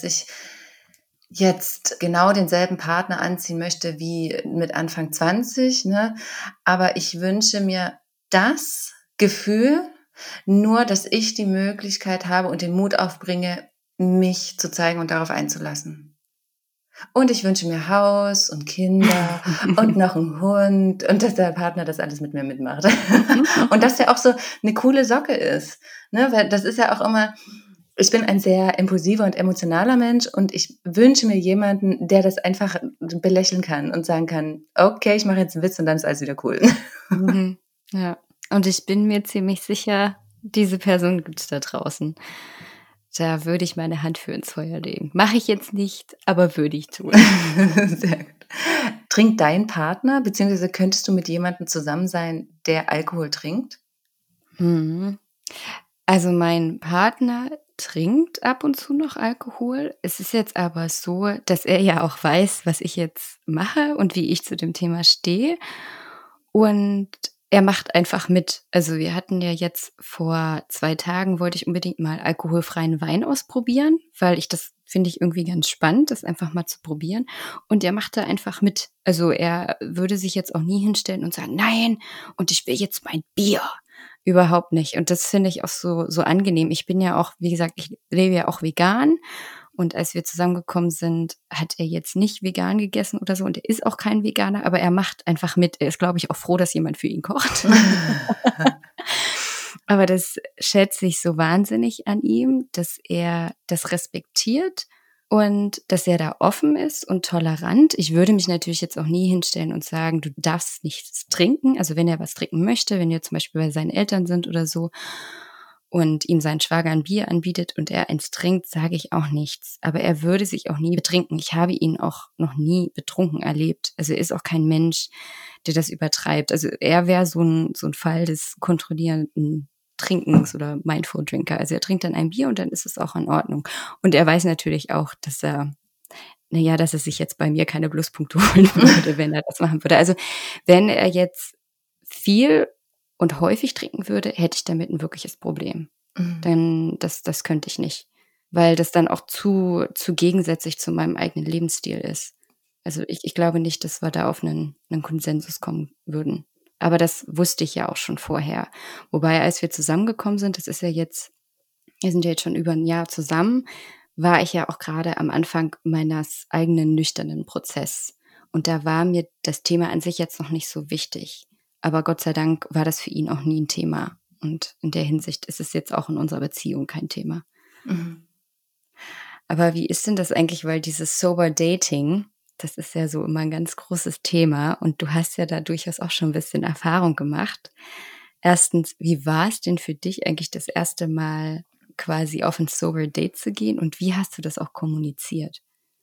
jetzt genau denselben Partner anziehen möchte wie mit Anfang 20, ne? Aber ich wünsche mir das Gefühl, nur dass ich die Möglichkeit habe und den Mut aufbringe, mich zu zeigen und darauf einzulassen. Und ich wünsche mir Haus und Kinder und noch einen Hund und dass der Partner das alles mit mir mitmacht. Und dass der auch so eine coole Socke ist, ne? Weil das ist ja auch immer, ich bin ein sehr impulsiver und emotionaler Mensch und ich wünsche mir jemanden, der das einfach belächeln kann und sagen kann, okay, ich mache jetzt einen Witz und dann ist alles wieder cool. Mhm. Ja, und ich bin mir ziemlich sicher, diese Person gibt es da draußen. Da würde ich meine Hand für ins Feuer legen. Mache ich jetzt nicht, aber würde ich tun. Sehr gut. Trinkt dein Partner, beziehungsweise könntest du mit jemandem zusammen sein, der Alkohol trinkt? Mhm. Also mein Partner trinkt ab und zu noch Alkohol. Es ist jetzt aber so, dass er ja auch weiß, was ich jetzt mache und wie ich zu dem Thema stehe. Und er macht einfach mit. Also wir hatten ja jetzt vor 2 Tagen, wollte ich unbedingt mal alkoholfreien Wein ausprobieren, weil das finde ich irgendwie ganz spannend, das einfach mal zu probieren. Und er macht da einfach mit. Also er würde sich jetzt auch nie hinstellen und sagen, nein, und ich will jetzt mein Bier. Überhaupt nicht. Und das finde ich auch so angenehm. Ich bin ja auch, wie gesagt, ich lebe ja auch vegan. Und als wir zusammengekommen sind, hat er jetzt nicht vegan gegessen oder so. Und er ist auch kein Veganer, aber er macht einfach mit. Er ist, glaube ich, auch froh, dass jemand für ihn kocht. Aber das schätze ich so wahnsinnig an ihm, dass er das respektiert und dass er da offen ist und tolerant. Ich würde mich natürlich jetzt auch nie hinstellen und sagen, du darfst nichts trinken. Also wenn er was trinken möchte, wenn wir zum Beispiel bei seinen Eltern sind oder so und ihm sein Schwager ein Bier anbietet und er eins trinkt, sage ich auch nichts. Aber er würde sich auch nie betrinken. Ich habe ihn auch noch nie betrunken erlebt. Also er ist auch kein Mensch, der das übertreibt. Also er wäre so ein Fall des kontrollierenden Trinkens oder Mindful Drinker. Also er trinkt dann ein Bier und dann ist es auch in Ordnung. Und er weiß natürlich auch, dass er sich jetzt bei mir keine Pluspunkte holen würde, wenn er das machen würde. Also wenn er jetzt viel und häufig trinken würde, hätte ich damit ein wirkliches Problem. Denn das könnte ich nicht, weil das dann auch zu gegensätzlich zu meinem eigenen Lebensstil ist. Also ich glaube nicht, dass wir da auf einen Konsensus kommen würden. Aber das wusste ich ja auch schon vorher. Wobei, als wir zusammengekommen sind, wir sind ja jetzt schon über ein Jahr zusammen, war ich ja auch gerade am Anfang meines eigenen nüchternen Prozess. Und da war mir das Thema an sich jetzt noch nicht so wichtig. Aber Gott sei Dank war das für ihn auch nie ein Thema. Und in der Hinsicht ist es jetzt auch in unserer Beziehung kein Thema. Mhm. Aber wie ist denn das eigentlich, weil dieses Sober Dating, das ist ja so immer ein ganz großes Thema und du hast ja da durchaus auch schon ein bisschen Erfahrung gemacht. Erstens, wie war es denn für dich eigentlich das erste Mal quasi auf ein Sober Date zu gehen und wie hast du das auch kommuniziert?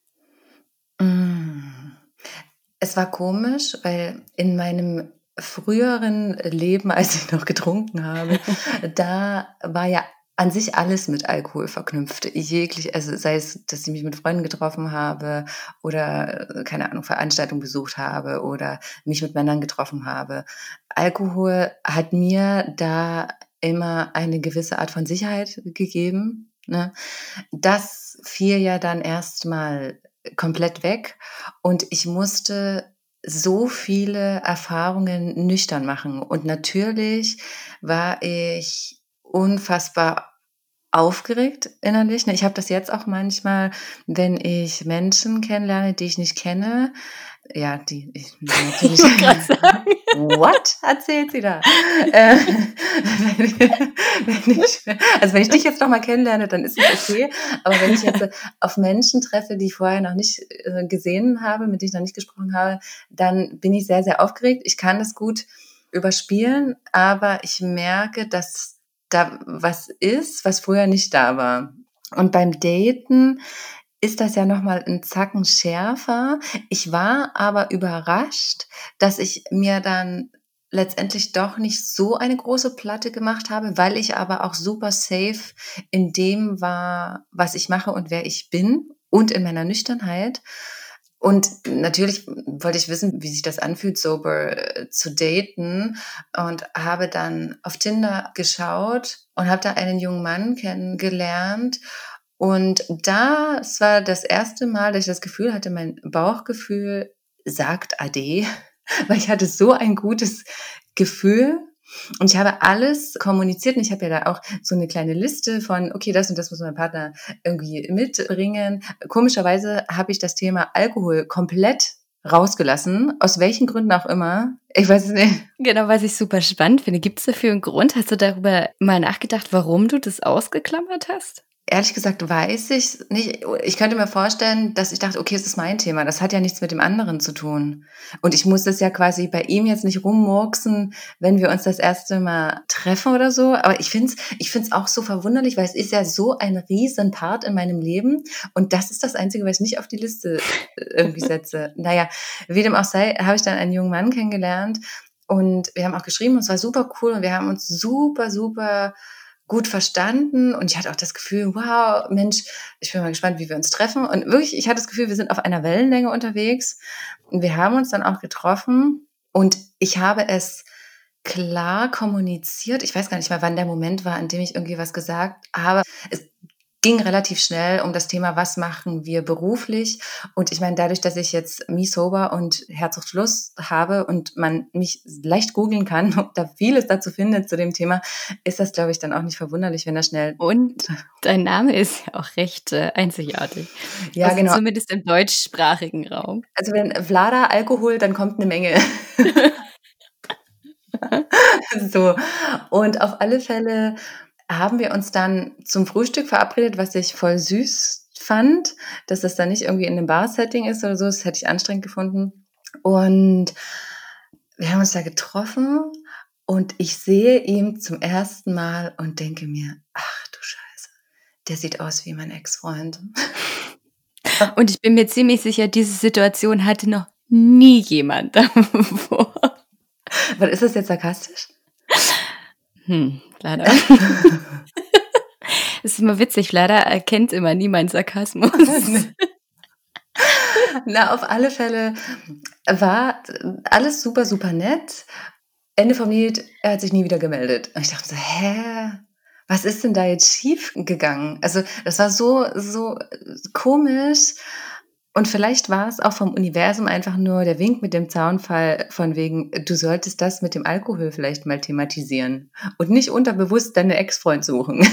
Es war komisch, weil in meinem früheren Leben, als ich noch getrunken habe, da war ja an sich alles mit Alkohol verknüpft. Also sei es, dass ich mich mit Freunden getroffen habe oder, keine Ahnung, Veranstaltungen besucht habe oder mich mit Männern getroffen habe. Alkohol hat mir da immer eine gewisse Art von Sicherheit gegeben, ne? Das fiel ja dann erstmal komplett weg und ich musste so viele Erfahrungen nüchtern machen. Und natürlich war ich unfassbar aufgeregt innerlich. Ich habe das jetzt auch manchmal, wenn ich Menschen kennenlerne, die ich nicht kenne. Ja, ich natürlich. Ich wollte gerade sagen. What erzählt sie da? Wenn ich dich jetzt noch mal kennenlerne, dann ist es okay. Aber wenn ich jetzt auf Menschen treffe, die ich vorher noch nicht gesehen habe, mit denen ich noch nicht gesprochen habe, dann bin ich sehr, sehr aufgeregt. Ich kann das gut überspielen, aber ich merke, dass da was ist, was früher nicht da war. Und beim Daten ist das ja nochmal ein Zacken schärfer. Ich war aber überrascht, dass ich mir dann letztendlich doch nicht so eine große Platte gemacht habe, weil ich aber auch super safe in dem war, was ich mache und wer ich bin und in meiner Nüchternheit. Und natürlich wollte ich wissen, wie sich das anfühlt, sober zu daten, und habe dann auf Tinder geschaut und habe da einen jungen Mann kennengelernt. Und das war das erste Mal, dass ich das Gefühl hatte, mein Bauchgefühl sagt Ade, weil ich hatte so ein gutes Gefühl. Und ich habe alles kommuniziert und ich habe ja da auch so eine kleine Liste von, okay, das und das muss mein Partner irgendwie mitbringen. Komischerweise habe ich das Thema Alkohol komplett rausgelassen, aus welchen Gründen auch immer. Ich weiß es nicht. Genau, was ich super spannend finde. Gibt es dafür einen Grund? Hast du darüber mal nachgedacht, warum du das ausgeklammert hast? Ehrlich gesagt weiß ich nicht. Ich könnte mir vorstellen, dass ich dachte, okay, es ist mein Thema. Das hat ja nichts mit dem anderen zu tun. Und ich muss das ja quasi bei ihm jetzt nicht rummurksen, wenn wir uns das erste Mal treffen oder so. Aber ich find's auch so verwunderlich, weil es ist ja so ein riesen Part in meinem Leben. Und das ist das Einzige, was ich nicht auf die Liste irgendwie setze. Naja, wie dem auch sei, habe ich dann einen jungen Mann kennengelernt. Und wir haben auch geschrieben, und es war super cool. Und wir haben uns super, super gut verstanden, und ich hatte auch das Gefühl, wow, Mensch, ich bin mal gespannt, wie wir uns treffen. Und wirklich, ich hatte das Gefühl, wir sind auf einer Wellenlänge unterwegs. Und wir haben uns dann auch getroffen und ich habe es klar kommuniziert. Ich weiß gar nicht mehr, wann der Moment war, an dem ich irgendwie was gesagt habe. Es ging relativ schnell um das Thema, was machen wir beruflich. Und ich meine, dadurch, dass ich jetzt Me Sober und Herzsucht habe und man mich leicht googeln kann und da vieles dazu findet zu dem Thema, ist das, glaube ich, dann auch nicht verwunderlich, wenn er schnell... Und dein Name ist ja auch recht einzigartig. Ja, also genau. Zumindest im deutschsprachigen Raum. Also wenn Vlada Alkohol, dann kommt eine Menge. So. Und auf alle Fälle haben wir uns dann zum Frühstück verabredet, was ich voll süß fand, dass das dann nicht irgendwie in einem Bar-Setting ist oder so. Das hätte ich anstrengend gefunden. Und wir haben uns da getroffen und ich sehe ihn zum ersten Mal und denke mir, ach du Scheiße, der sieht aus wie mein Ex-Freund. Und ich bin mir ziemlich sicher, diese Situation hatte noch nie jemand davor. Was, ist das jetzt sarkastisch? Leider. Es ist immer witzig, leider erkennt immer niemand Sarkasmus. Na, auf alle Fälle war alles super, super nett. Ende vom Lied, er hat sich nie wieder gemeldet. Und ich dachte so, was ist denn da jetzt schief gegangen? Also das war so komisch. Und vielleicht war es auch vom Universum einfach nur der Wink mit dem Zaunfall von wegen, du solltest das mit dem Alkohol vielleicht mal thematisieren und nicht unterbewusst deinen Ex-Freund suchen.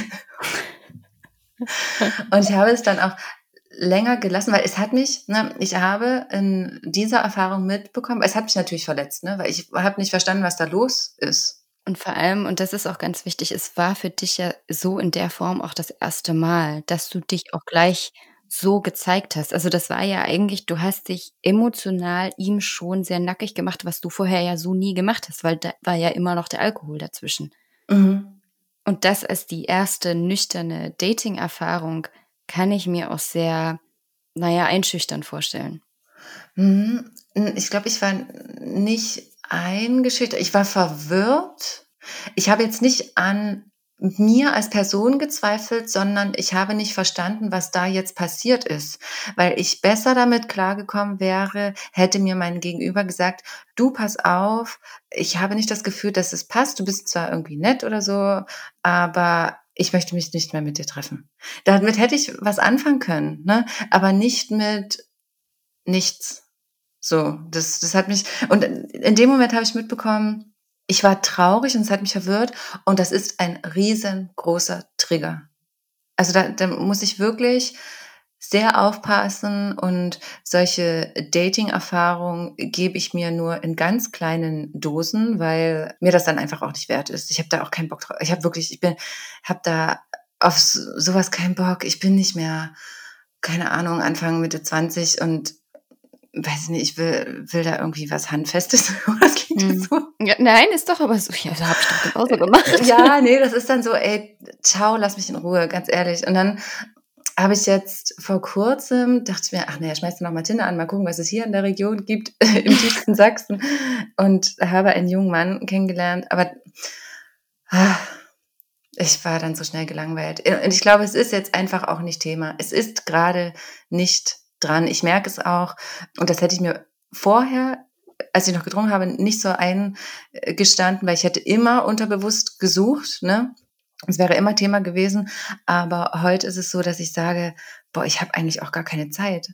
Und ich habe es dann auch länger gelassen, weil es hat mich, ich habe in dieser Erfahrung mitbekommen, es hat mich natürlich verletzt, weil ich habe nicht verstanden, was da los ist. Und vor allem, und das ist auch ganz wichtig, es war für dich ja so in der Form auch das erste Mal, dass du dich auch gleich so gezeigt hast. Also das war ja eigentlich, du hast dich emotional ihm schon sehr nackig gemacht, was du vorher ja so nie gemacht hast, weil da war ja immer noch der Alkohol dazwischen. Mhm. Und das als die erste nüchterne Dating-Erfahrung kann ich mir auch sehr, einschüchternd vorstellen. Ich glaube, ich war nicht eingeschüchtert, ich war verwirrt. Ich habe jetzt nicht an mir als Person gezweifelt, sondern ich habe nicht verstanden, was da jetzt passiert ist. Weil ich besser damit klargekommen wäre, hätte mir mein Gegenüber gesagt, du, pass auf, ich habe nicht das Gefühl, dass es passt, du bist zwar irgendwie nett oder so, aber ich möchte mich nicht mehr mit dir treffen. Damit hätte ich was anfangen können, aber nicht mit nichts. So, das hat mich, und in dem Moment habe ich mitbekommen, ich war traurig und es hat mich verwirrt und das ist ein riesengroßer Trigger. Also da muss ich wirklich sehr aufpassen und solche Dating-Erfahrungen gebe ich mir nur in ganz kleinen Dosen, weil mir das dann einfach auch nicht wert ist. Ich habe da auch keinen Bock drauf. Habe da auf sowas keinen Bock. Ich bin nicht mehr, keine Ahnung, Anfang, Mitte 20 und weiß nicht, ich will da irgendwie was Handfestes. Das klingt jetzt so. Ja, nein, ist doch aber so. Ja, so habe ich doch genauso gemacht. Ja, nee, das ist dann so, ey, ciao, lass mich in Ruhe, ganz ehrlich. Und dann habe ich jetzt vor kurzem, dachte ich mir, ach naja, schmeiß dir noch mal Tinder an, mal gucken, was es hier in der Region gibt, im tiefsten Sachsen. Und habe einen jungen Mann kennengelernt. Aber ich war dann so schnell gelangweilt. Und ich glaube, es ist jetzt einfach auch nicht Thema. Es ist gerade nicht dran. Ich merke es auch. Und das hätte ich mir vorher, als ich noch getrunken habe, nicht so eingestanden, weil ich hätte immer unterbewusst gesucht, ne? Es wäre immer Thema gewesen, aber heute ist es so, dass ich sage, boah, ich habe eigentlich auch gar keine Zeit.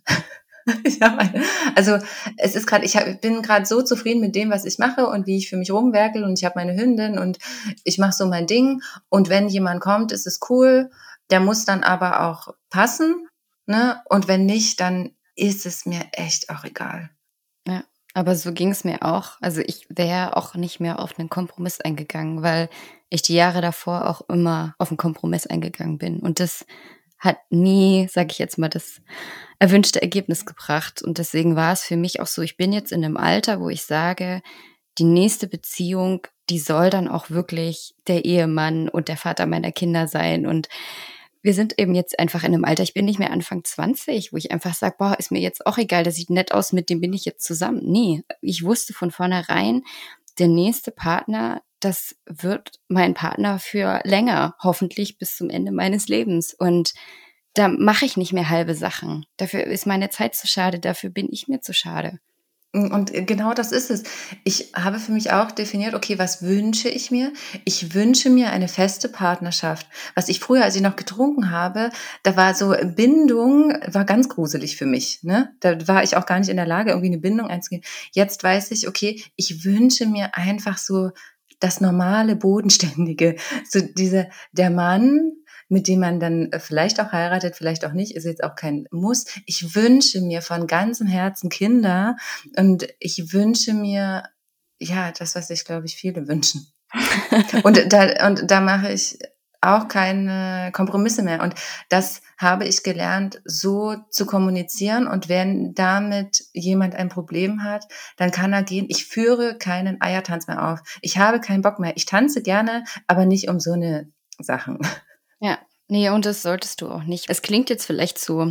Also es ist gerade, bin gerade so zufrieden mit dem, was ich mache und wie ich für mich rumwerkel und ich habe meine Hündin und ich mache so mein Ding und wenn jemand kommt, ist es cool, der muss dann aber auch passen, ne? Und wenn nicht, dann ist es mir echt auch egal. Ja, aber so ging es mir auch. Also ich wäre auch nicht mehr auf einen Kompromiss eingegangen, weil ich die Jahre davor auch immer auf einen Kompromiss eingegangen bin. Und das hat nie, sage ich jetzt mal, das erwünschte Ergebnis gebracht. Und deswegen war es für mich auch so, ich bin jetzt in einem Alter, wo ich sage, die nächste Beziehung, die soll dann auch wirklich der Ehemann und der Vater meiner Kinder sein. Und wir sind eben jetzt einfach in einem Alter, ich bin nicht mehr Anfang 20, wo ich einfach sage, boah, ist mir jetzt auch egal, der sieht nett aus, mit dem bin ich jetzt zusammen. Nee, ich wusste von vornherein, der nächste Partner, das wird mein Partner für länger, hoffentlich bis zum Ende meines Lebens. Und da mache ich nicht mehr halbe Sachen. Dafür ist meine Zeit zu schade, dafür bin ich mir zu schade. Und genau das ist es. Ich habe für mich auch definiert, okay, was wünsche ich mir? Ich wünsche mir eine feste Partnerschaft. Was ich früher, als ich noch getrunken habe, da war so Bindung, war ganz gruselig für mich, ne? Da war ich auch gar nicht in der Lage, irgendwie eine Bindung einzugehen. Jetzt weiß ich, okay, ich wünsche mir einfach so das normale, Bodenständige. So der Mann, mit dem man dann vielleicht auch heiratet, vielleicht auch nicht, ist jetzt auch kein Muss. Ich wünsche mir von ganzem Herzen Kinder und ich wünsche mir, ja, das, was sich, glaube ich, viele wünschen. Und da mache ich auch keine Kompromisse mehr. Und das habe ich gelernt, so zu kommunizieren. Und wenn damit jemand ein Problem hat, dann kann er gehen. Ich führe keinen Eiertanz mehr auf. Ich habe keinen Bock mehr. Ich tanze gerne, aber nicht um so eine Sachen. Ja, nee, und das solltest du auch nicht. Es klingt jetzt vielleicht so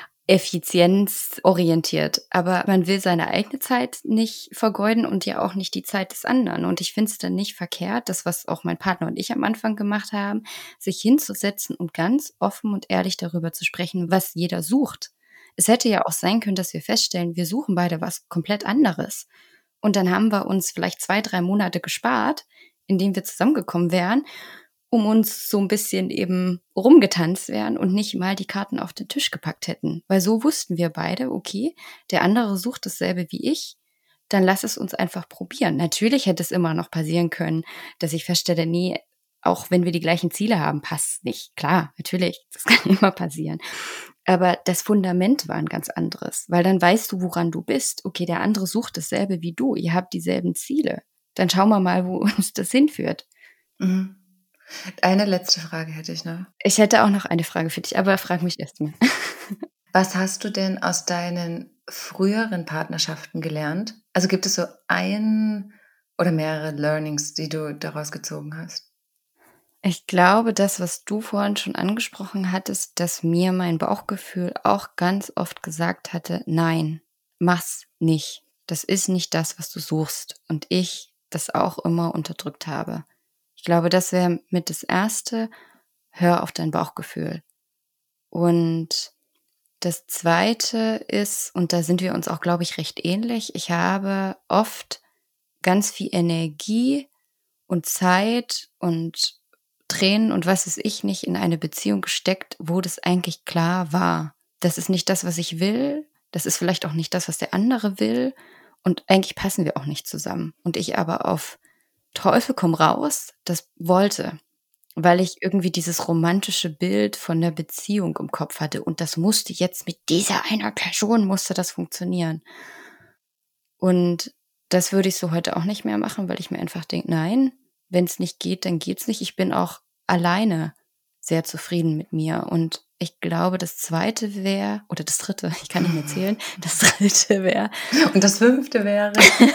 effizienzorientiert, aber man will seine eigene Zeit nicht vergeuden und ja auch nicht die Zeit des anderen. Und ich finde es dann nicht verkehrt, das, was auch mein Partner und ich am Anfang gemacht haben, sich hinzusetzen und ganz offen und ehrlich darüber zu sprechen, was jeder sucht. Es hätte ja auch sein können, dass wir feststellen, wir suchen beide was komplett anderes. Und dann haben wir uns vielleicht 2-3 Monate gespart, indem wir zusammengekommen wären, um uns so ein bisschen eben rumgetanzt wären und nicht mal die Karten auf den Tisch gepackt hätten. Weil so wussten wir beide, okay, der andere sucht dasselbe wie ich, dann lass es uns einfach probieren. Natürlich hätte es immer noch passieren können, dass ich feststelle, nee, auch wenn wir die gleichen Ziele haben, passt nicht. Klar, natürlich, das kann immer passieren. Aber das Fundament war ein ganz anderes, weil dann weißt du, woran du bist. Okay, der andere sucht dasselbe wie du, ihr habt dieselben Ziele. Dann schauen wir mal, wo uns das hinführt. Mhm. Eine letzte Frage hätte ich noch. Ich hätte auch noch eine Frage für dich, aber frag mich erst mal. Was hast du denn aus deinen früheren Partnerschaften gelernt? Also gibt es so ein oder mehrere Learnings, die du daraus gezogen hast? Ich glaube, das, was du vorhin schon angesprochen hattest, dass mir mein Bauchgefühl auch ganz oft gesagt hatte, nein, mach's nicht. Das ist nicht das, was du suchst. Und ich das auch immer unterdrückt habe. Ich glaube, das wäre mit das Erste, hör auf dein Bauchgefühl. Und das Zweite ist, und da sind wir uns auch, glaube ich, recht ähnlich, ich habe oft ganz viel Energie und Zeit und Tränen und was weiß ich nicht in eine Beziehung gesteckt, wo das eigentlich klar war. Das ist nicht das, was ich will, das ist vielleicht auch nicht das, was der andere will und eigentlich passen wir auch nicht zusammen. Und ich aber auf Teufel komm raus, das wollte. weil ich irgendwie dieses romantische Bild von der Beziehung im Kopf hatte und das musste jetzt mit dieser einer Person musste das funktionieren. Und das würde ich so heute auch nicht mehr machen, weil ich mir einfach denke, nein, wenn es nicht geht, dann geht's nicht. Ich bin auch alleine sehr zufrieden mit mir. Und ich glaube, das zweite wäre, oder das dritte, ich kann nicht mehr zählen, das dritte wäre, Und das fünfte wäre?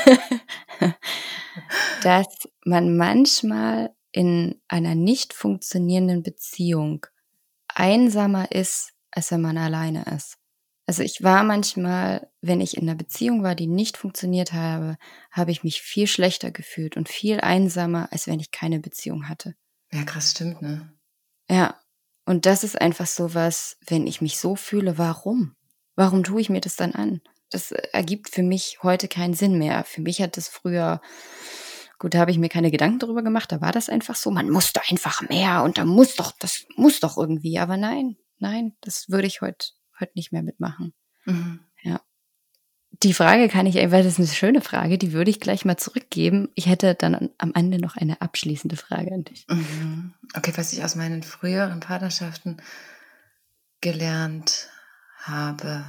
dass man manchmal in einer nicht funktionierenden Beziehung einsamer ist, als wenn man alleine ist. Also ich war manchmal, wenn ich in einer Beziehung war, die nicht funktioniert habe, habe ich mich viel schlechter gefühlt und viel einsamer, als wenn ich keine Beziehung hatte. Ja, krass, stimmt, ne? Ja, und das ist einfach so was, wenn ich mich so fühle, warum? Warum tue ich mir das dann an? Das ergibt für mich heute keinen Sinn mehr. Für mich hat das früher, gut, da habe ich mir keine Gedanken darüber gemacht, da war das einfach so, man musste einfach mehr und das muss doch irgendwie. Aber nein, das würde ich heute nicht mehr mitmachen. Mhm. Ja. Die Frage kann ich, weil das ist eine schöne Frage, die würde ich gleich mal zurückgeben. Ich hätte dann am Ende noch eine abschließende Frage an dich. Mhm. Okay, was ich aus meinen früheren Partnerschaften gelernt habe,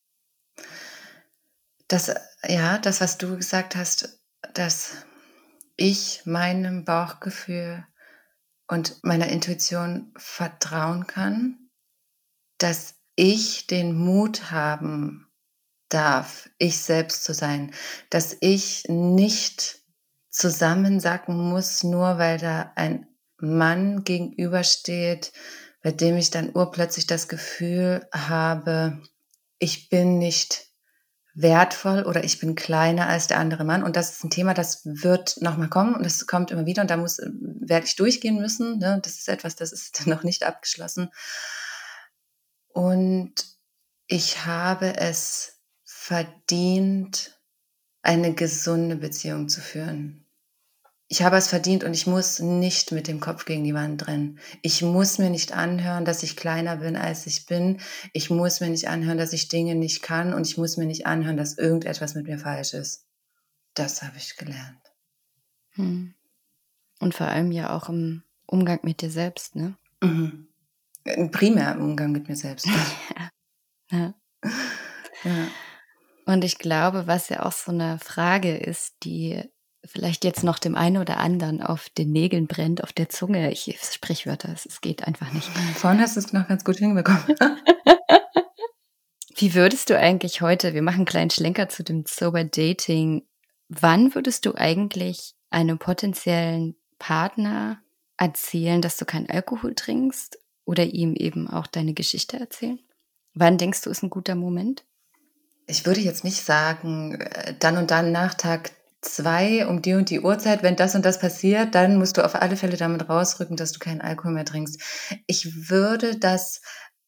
das, was du gesagt hast, dass ich meinem Bauchgefühl und meiner Intuition vertrauen kann, dass ich den Mut haben darf, ich selbst zu sein, dass ich nicht zusammensacken muss, nur weil da ein Mann gegenübersteht, bei dem ich dann urplötzlich das Gefühl habe, ich bin nicht wertvoll oder ich bin kleiner als der andere Mann. Und das ist ein Thema, das wird nochmal kommen und das kommt immer wieder und da werde ich durchgehen müssen. Ne? Das ist etwas, das ist noch nicht abgeschlossen. Und ich habe es verdient, eine gesunde Beziehung zu führen. Ich habe es verdient und ich muss nicht mit dem Kopf gegen die Wand rennen. Ich muss mir nicht anhören, dass ich kleiner bin, als ich bin. Ich muss mir nicht anhören, dass ich Dinge nicht kann und ich muss mir nicht anhören, dass irgendetwas mit mir falsch ist. Das habe ich gelernt. Und vor allem ja auch im Umgang mit dir selbst, ne? Mhm. Primär im Umgang mit mir selbst. Ja. Ja. Und ich glaube, was ja auch so eine Frage ist, die vielleicht jetzt noch dem einen oder anderen auf den Nägeln brennt, auf der Zunge. Sprichwörter, es geht einfach nicht. Vorhin hast du es noch ganz gut hinbekommen. Wie würdest du eigentlich heute, wir machen einen kleinen Schlenker zu dem Sober Dating, wann würdest du eigentlich einem potenziellen Partner erzählen, dass du keinen Alkohol trinkst oder ihm eben auch deine Geschichte erzählen? Wann denkst du, ist ein guter Moment? Ich würde jetzt nicht sagen, dann und dann nach Tag 2 um die und die Uhrzeit, wenn das und das passiert, dann musst du auf alle Fälle damit rausrücken, dass du keinen Alkohol mehr trinkst. Ich würde das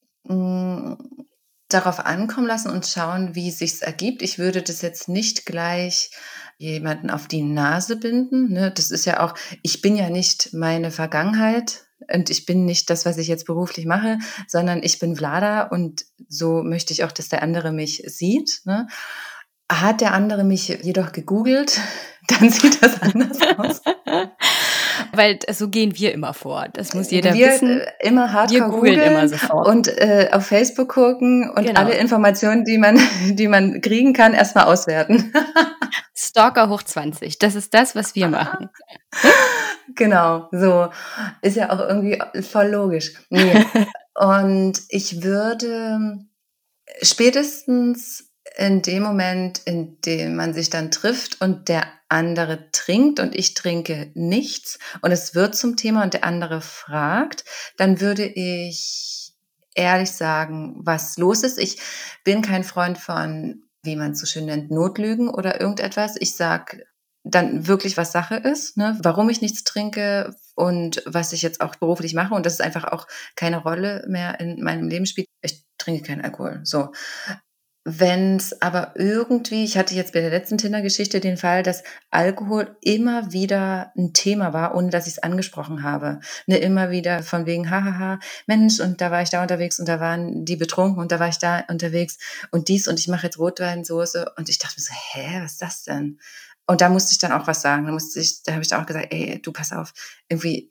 darauf ankommen lassen und schauen, wie es sich ergibt. Ich würde das jetzt nicht gleich jemanden auf die Nase binden. Ne? Das ist ja auch, ich bin ja nicht meine Vergangenheit und ich bin nicht das, was ich jetzt beruflich mache, sondern ich bin Vlada und so möchte ich auch, dass der andere mich sieht. Ne? Hat der andere mich jedoch gegoogelt, dann sieht das anders aus. Weil so gehen wir immer vor. Das muss jeder wissen. Immer hardcore wir googeln googlen immer sofort. Und auf Facebook gucken und Genau. alle Informationen, die man kriegen kann, erstmal auswerten. Stalker hoch 20. Das ist das, was wir machen. Genau, so. Ist ja auch irgendwie voll logisch. Nee. Und ich würde spätestens in dem Moment, in dem man sich dann trifft und der andere trinkt und ich trinke nichts und es wird zum Thema und der andere fragt, dann würde ich ehrlich sagen, was los ist. Ich bin kein Freund von, wie man es so schön nennt, Notlügen oder irgendetwas. Ich sage dann wirklich, was Sache ist, ne? Warum ich nichts trinke und was ich jetzt auch beruflich mache und das ist einfach auch keine Rolle mehr in meinem Leben spielt. Ich trinke keinen Alkohol, so. Wenn es aber irgendwie, ich hatte jetzt bei der letzten Tinder-Geschichte den Fall, dass Alkohol immer wieder ein Thema war, ohne dass ich es angesprochen habe. Ne, immer wieder von wegen, hahaha, Mensch, und da war ich da unterwegs und da waren die betrunken und da war ich da unterwegs und dies und ich mache jetzt Rotweinsoße und ich dachte mir so, was ist das denn? Und da musste ich dann auch was sagen. Da habe ich auch gesagt, ey, du pass auf, irgendwie, ich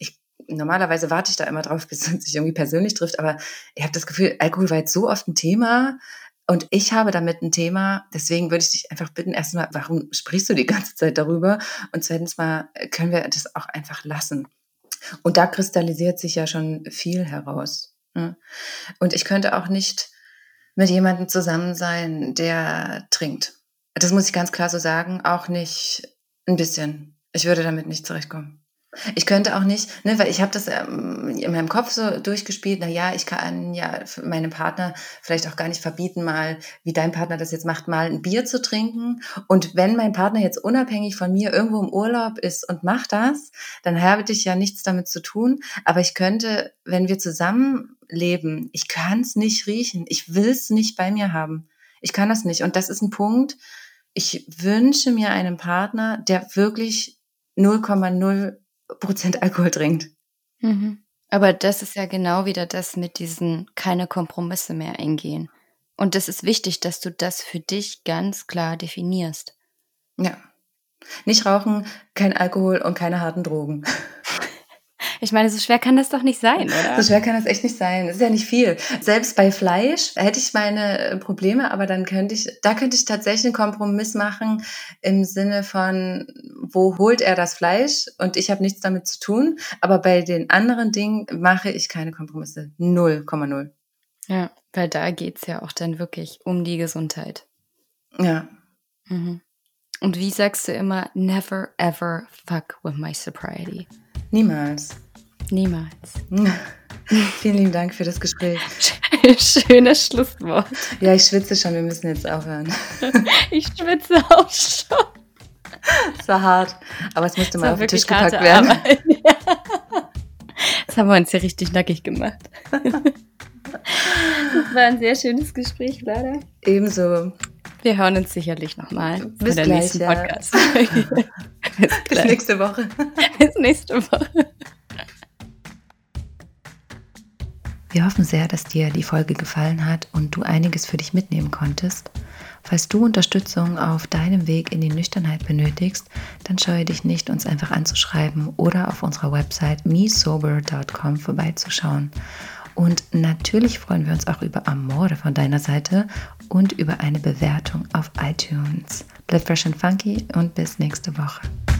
normalerweise warte ich da immer drauf, bis es sich irgendwie persönlich trifft, aber ich habe das Gefühl, Alkohol war jetzt so oft ein Thema und ich habe damit ein Thema, deswegen würde ich dich einfach bitten, erstmal, warum sprichst du die ganze Zeit darüber? Und zweitens mal, können wir das auch einfach lassen? Und da kristallisiert sich ja schon viel heraus. Ne? Und ich könnte auch nicht mit jemandem zusammen sein, der trinkt. Das muss ich ganz klar so sagen, auch nicht ein bisschen. Ich würde damit nicht zurechtkommen. Ich könnte auch nicht, ne, weil ich habe das in meinem Kopf so durchgespielt, ich kann ja meinem Partner vielleicht auch gar nicht verbieten, mal, wie dein Partner das jetzt macht, mal ein Bier zu trinken. Und wenn mein Partner jetzt unabhängig von mir irgendwo im Urlaub ist und macht das, dann habe ich ja nichts damit zu tun. Aber ich könnte, wenn wir zusammen leben, ich kann es nicht riechen. Ich will es nicht bei mir haben. Ich kann das nicht. Und das ist ein Punkt, ich wünsche mir einen Partner, der wirklich 0,0% Alkohol trinkt. Mhm. Aber das ist ja genau wieder das mit diesen keine Kompromisse mehr eingehen. Und das ist wichtig, dass du das für dich ganz klar definierst. Ja. Nicht rauchen, kein Alkohol und keine harten Drogen. Ich meine, so schwer kann das doch nicht sein, oder? So schwer kann das echt nicht sein. Das ist ja nicht viel. Selbst bei Fleisch hätte ich meine Probleme, aber dann könnte ich tatsächlich einen Kompromiss machen im Sinne von, wo holt er das Fleisch und ich habe nichts damit zu tun. Aber bei den anderen Dingen mache ich keine Kompromisse. 0,0. Ja, weil da geht's ja auch dann wirklich um die Gesundheit. Ja. Mhm. Und wie sagst du immer, never ever fuck with my sobriety? Niemals. Niemals. Vielen lieben Dank für das Gespräch. Schönes Schlusswort. Ja, ich schwitze schon, wir müssen jetzt aufhören. Ich schwitze auch schon. Es war hart, aber es musste mal auf den Tisch wirklich gepackt werden. Arbeit. Ja. Das haben wir uns ja richtig nackig gemacht. Das war ein sehr schönes Gespräch, Vlada. Ebenso. Wir hören uns sicherlich nochmal Bis bei der gleich, nächsten ja. Podcast. Bis nächste Woche. Bis nächste Woche. Wir hoffen sehr, dass dir die Folge gefallen hat und du einiges für dich mitnehmen konntest. Falls du Unterstützung auf deinem Weg in die Nüchternheit benötigst, dann scheue dich nicht, uns einfach anzuschreiben oder auf unserer Website mesober.com vorbeizuschauen. Und natürlich freuen wir uns auch über Amore von deiner Seite und über eine Bewertung auf iTunes. Bleib fresh and funky und bis nächste Woche.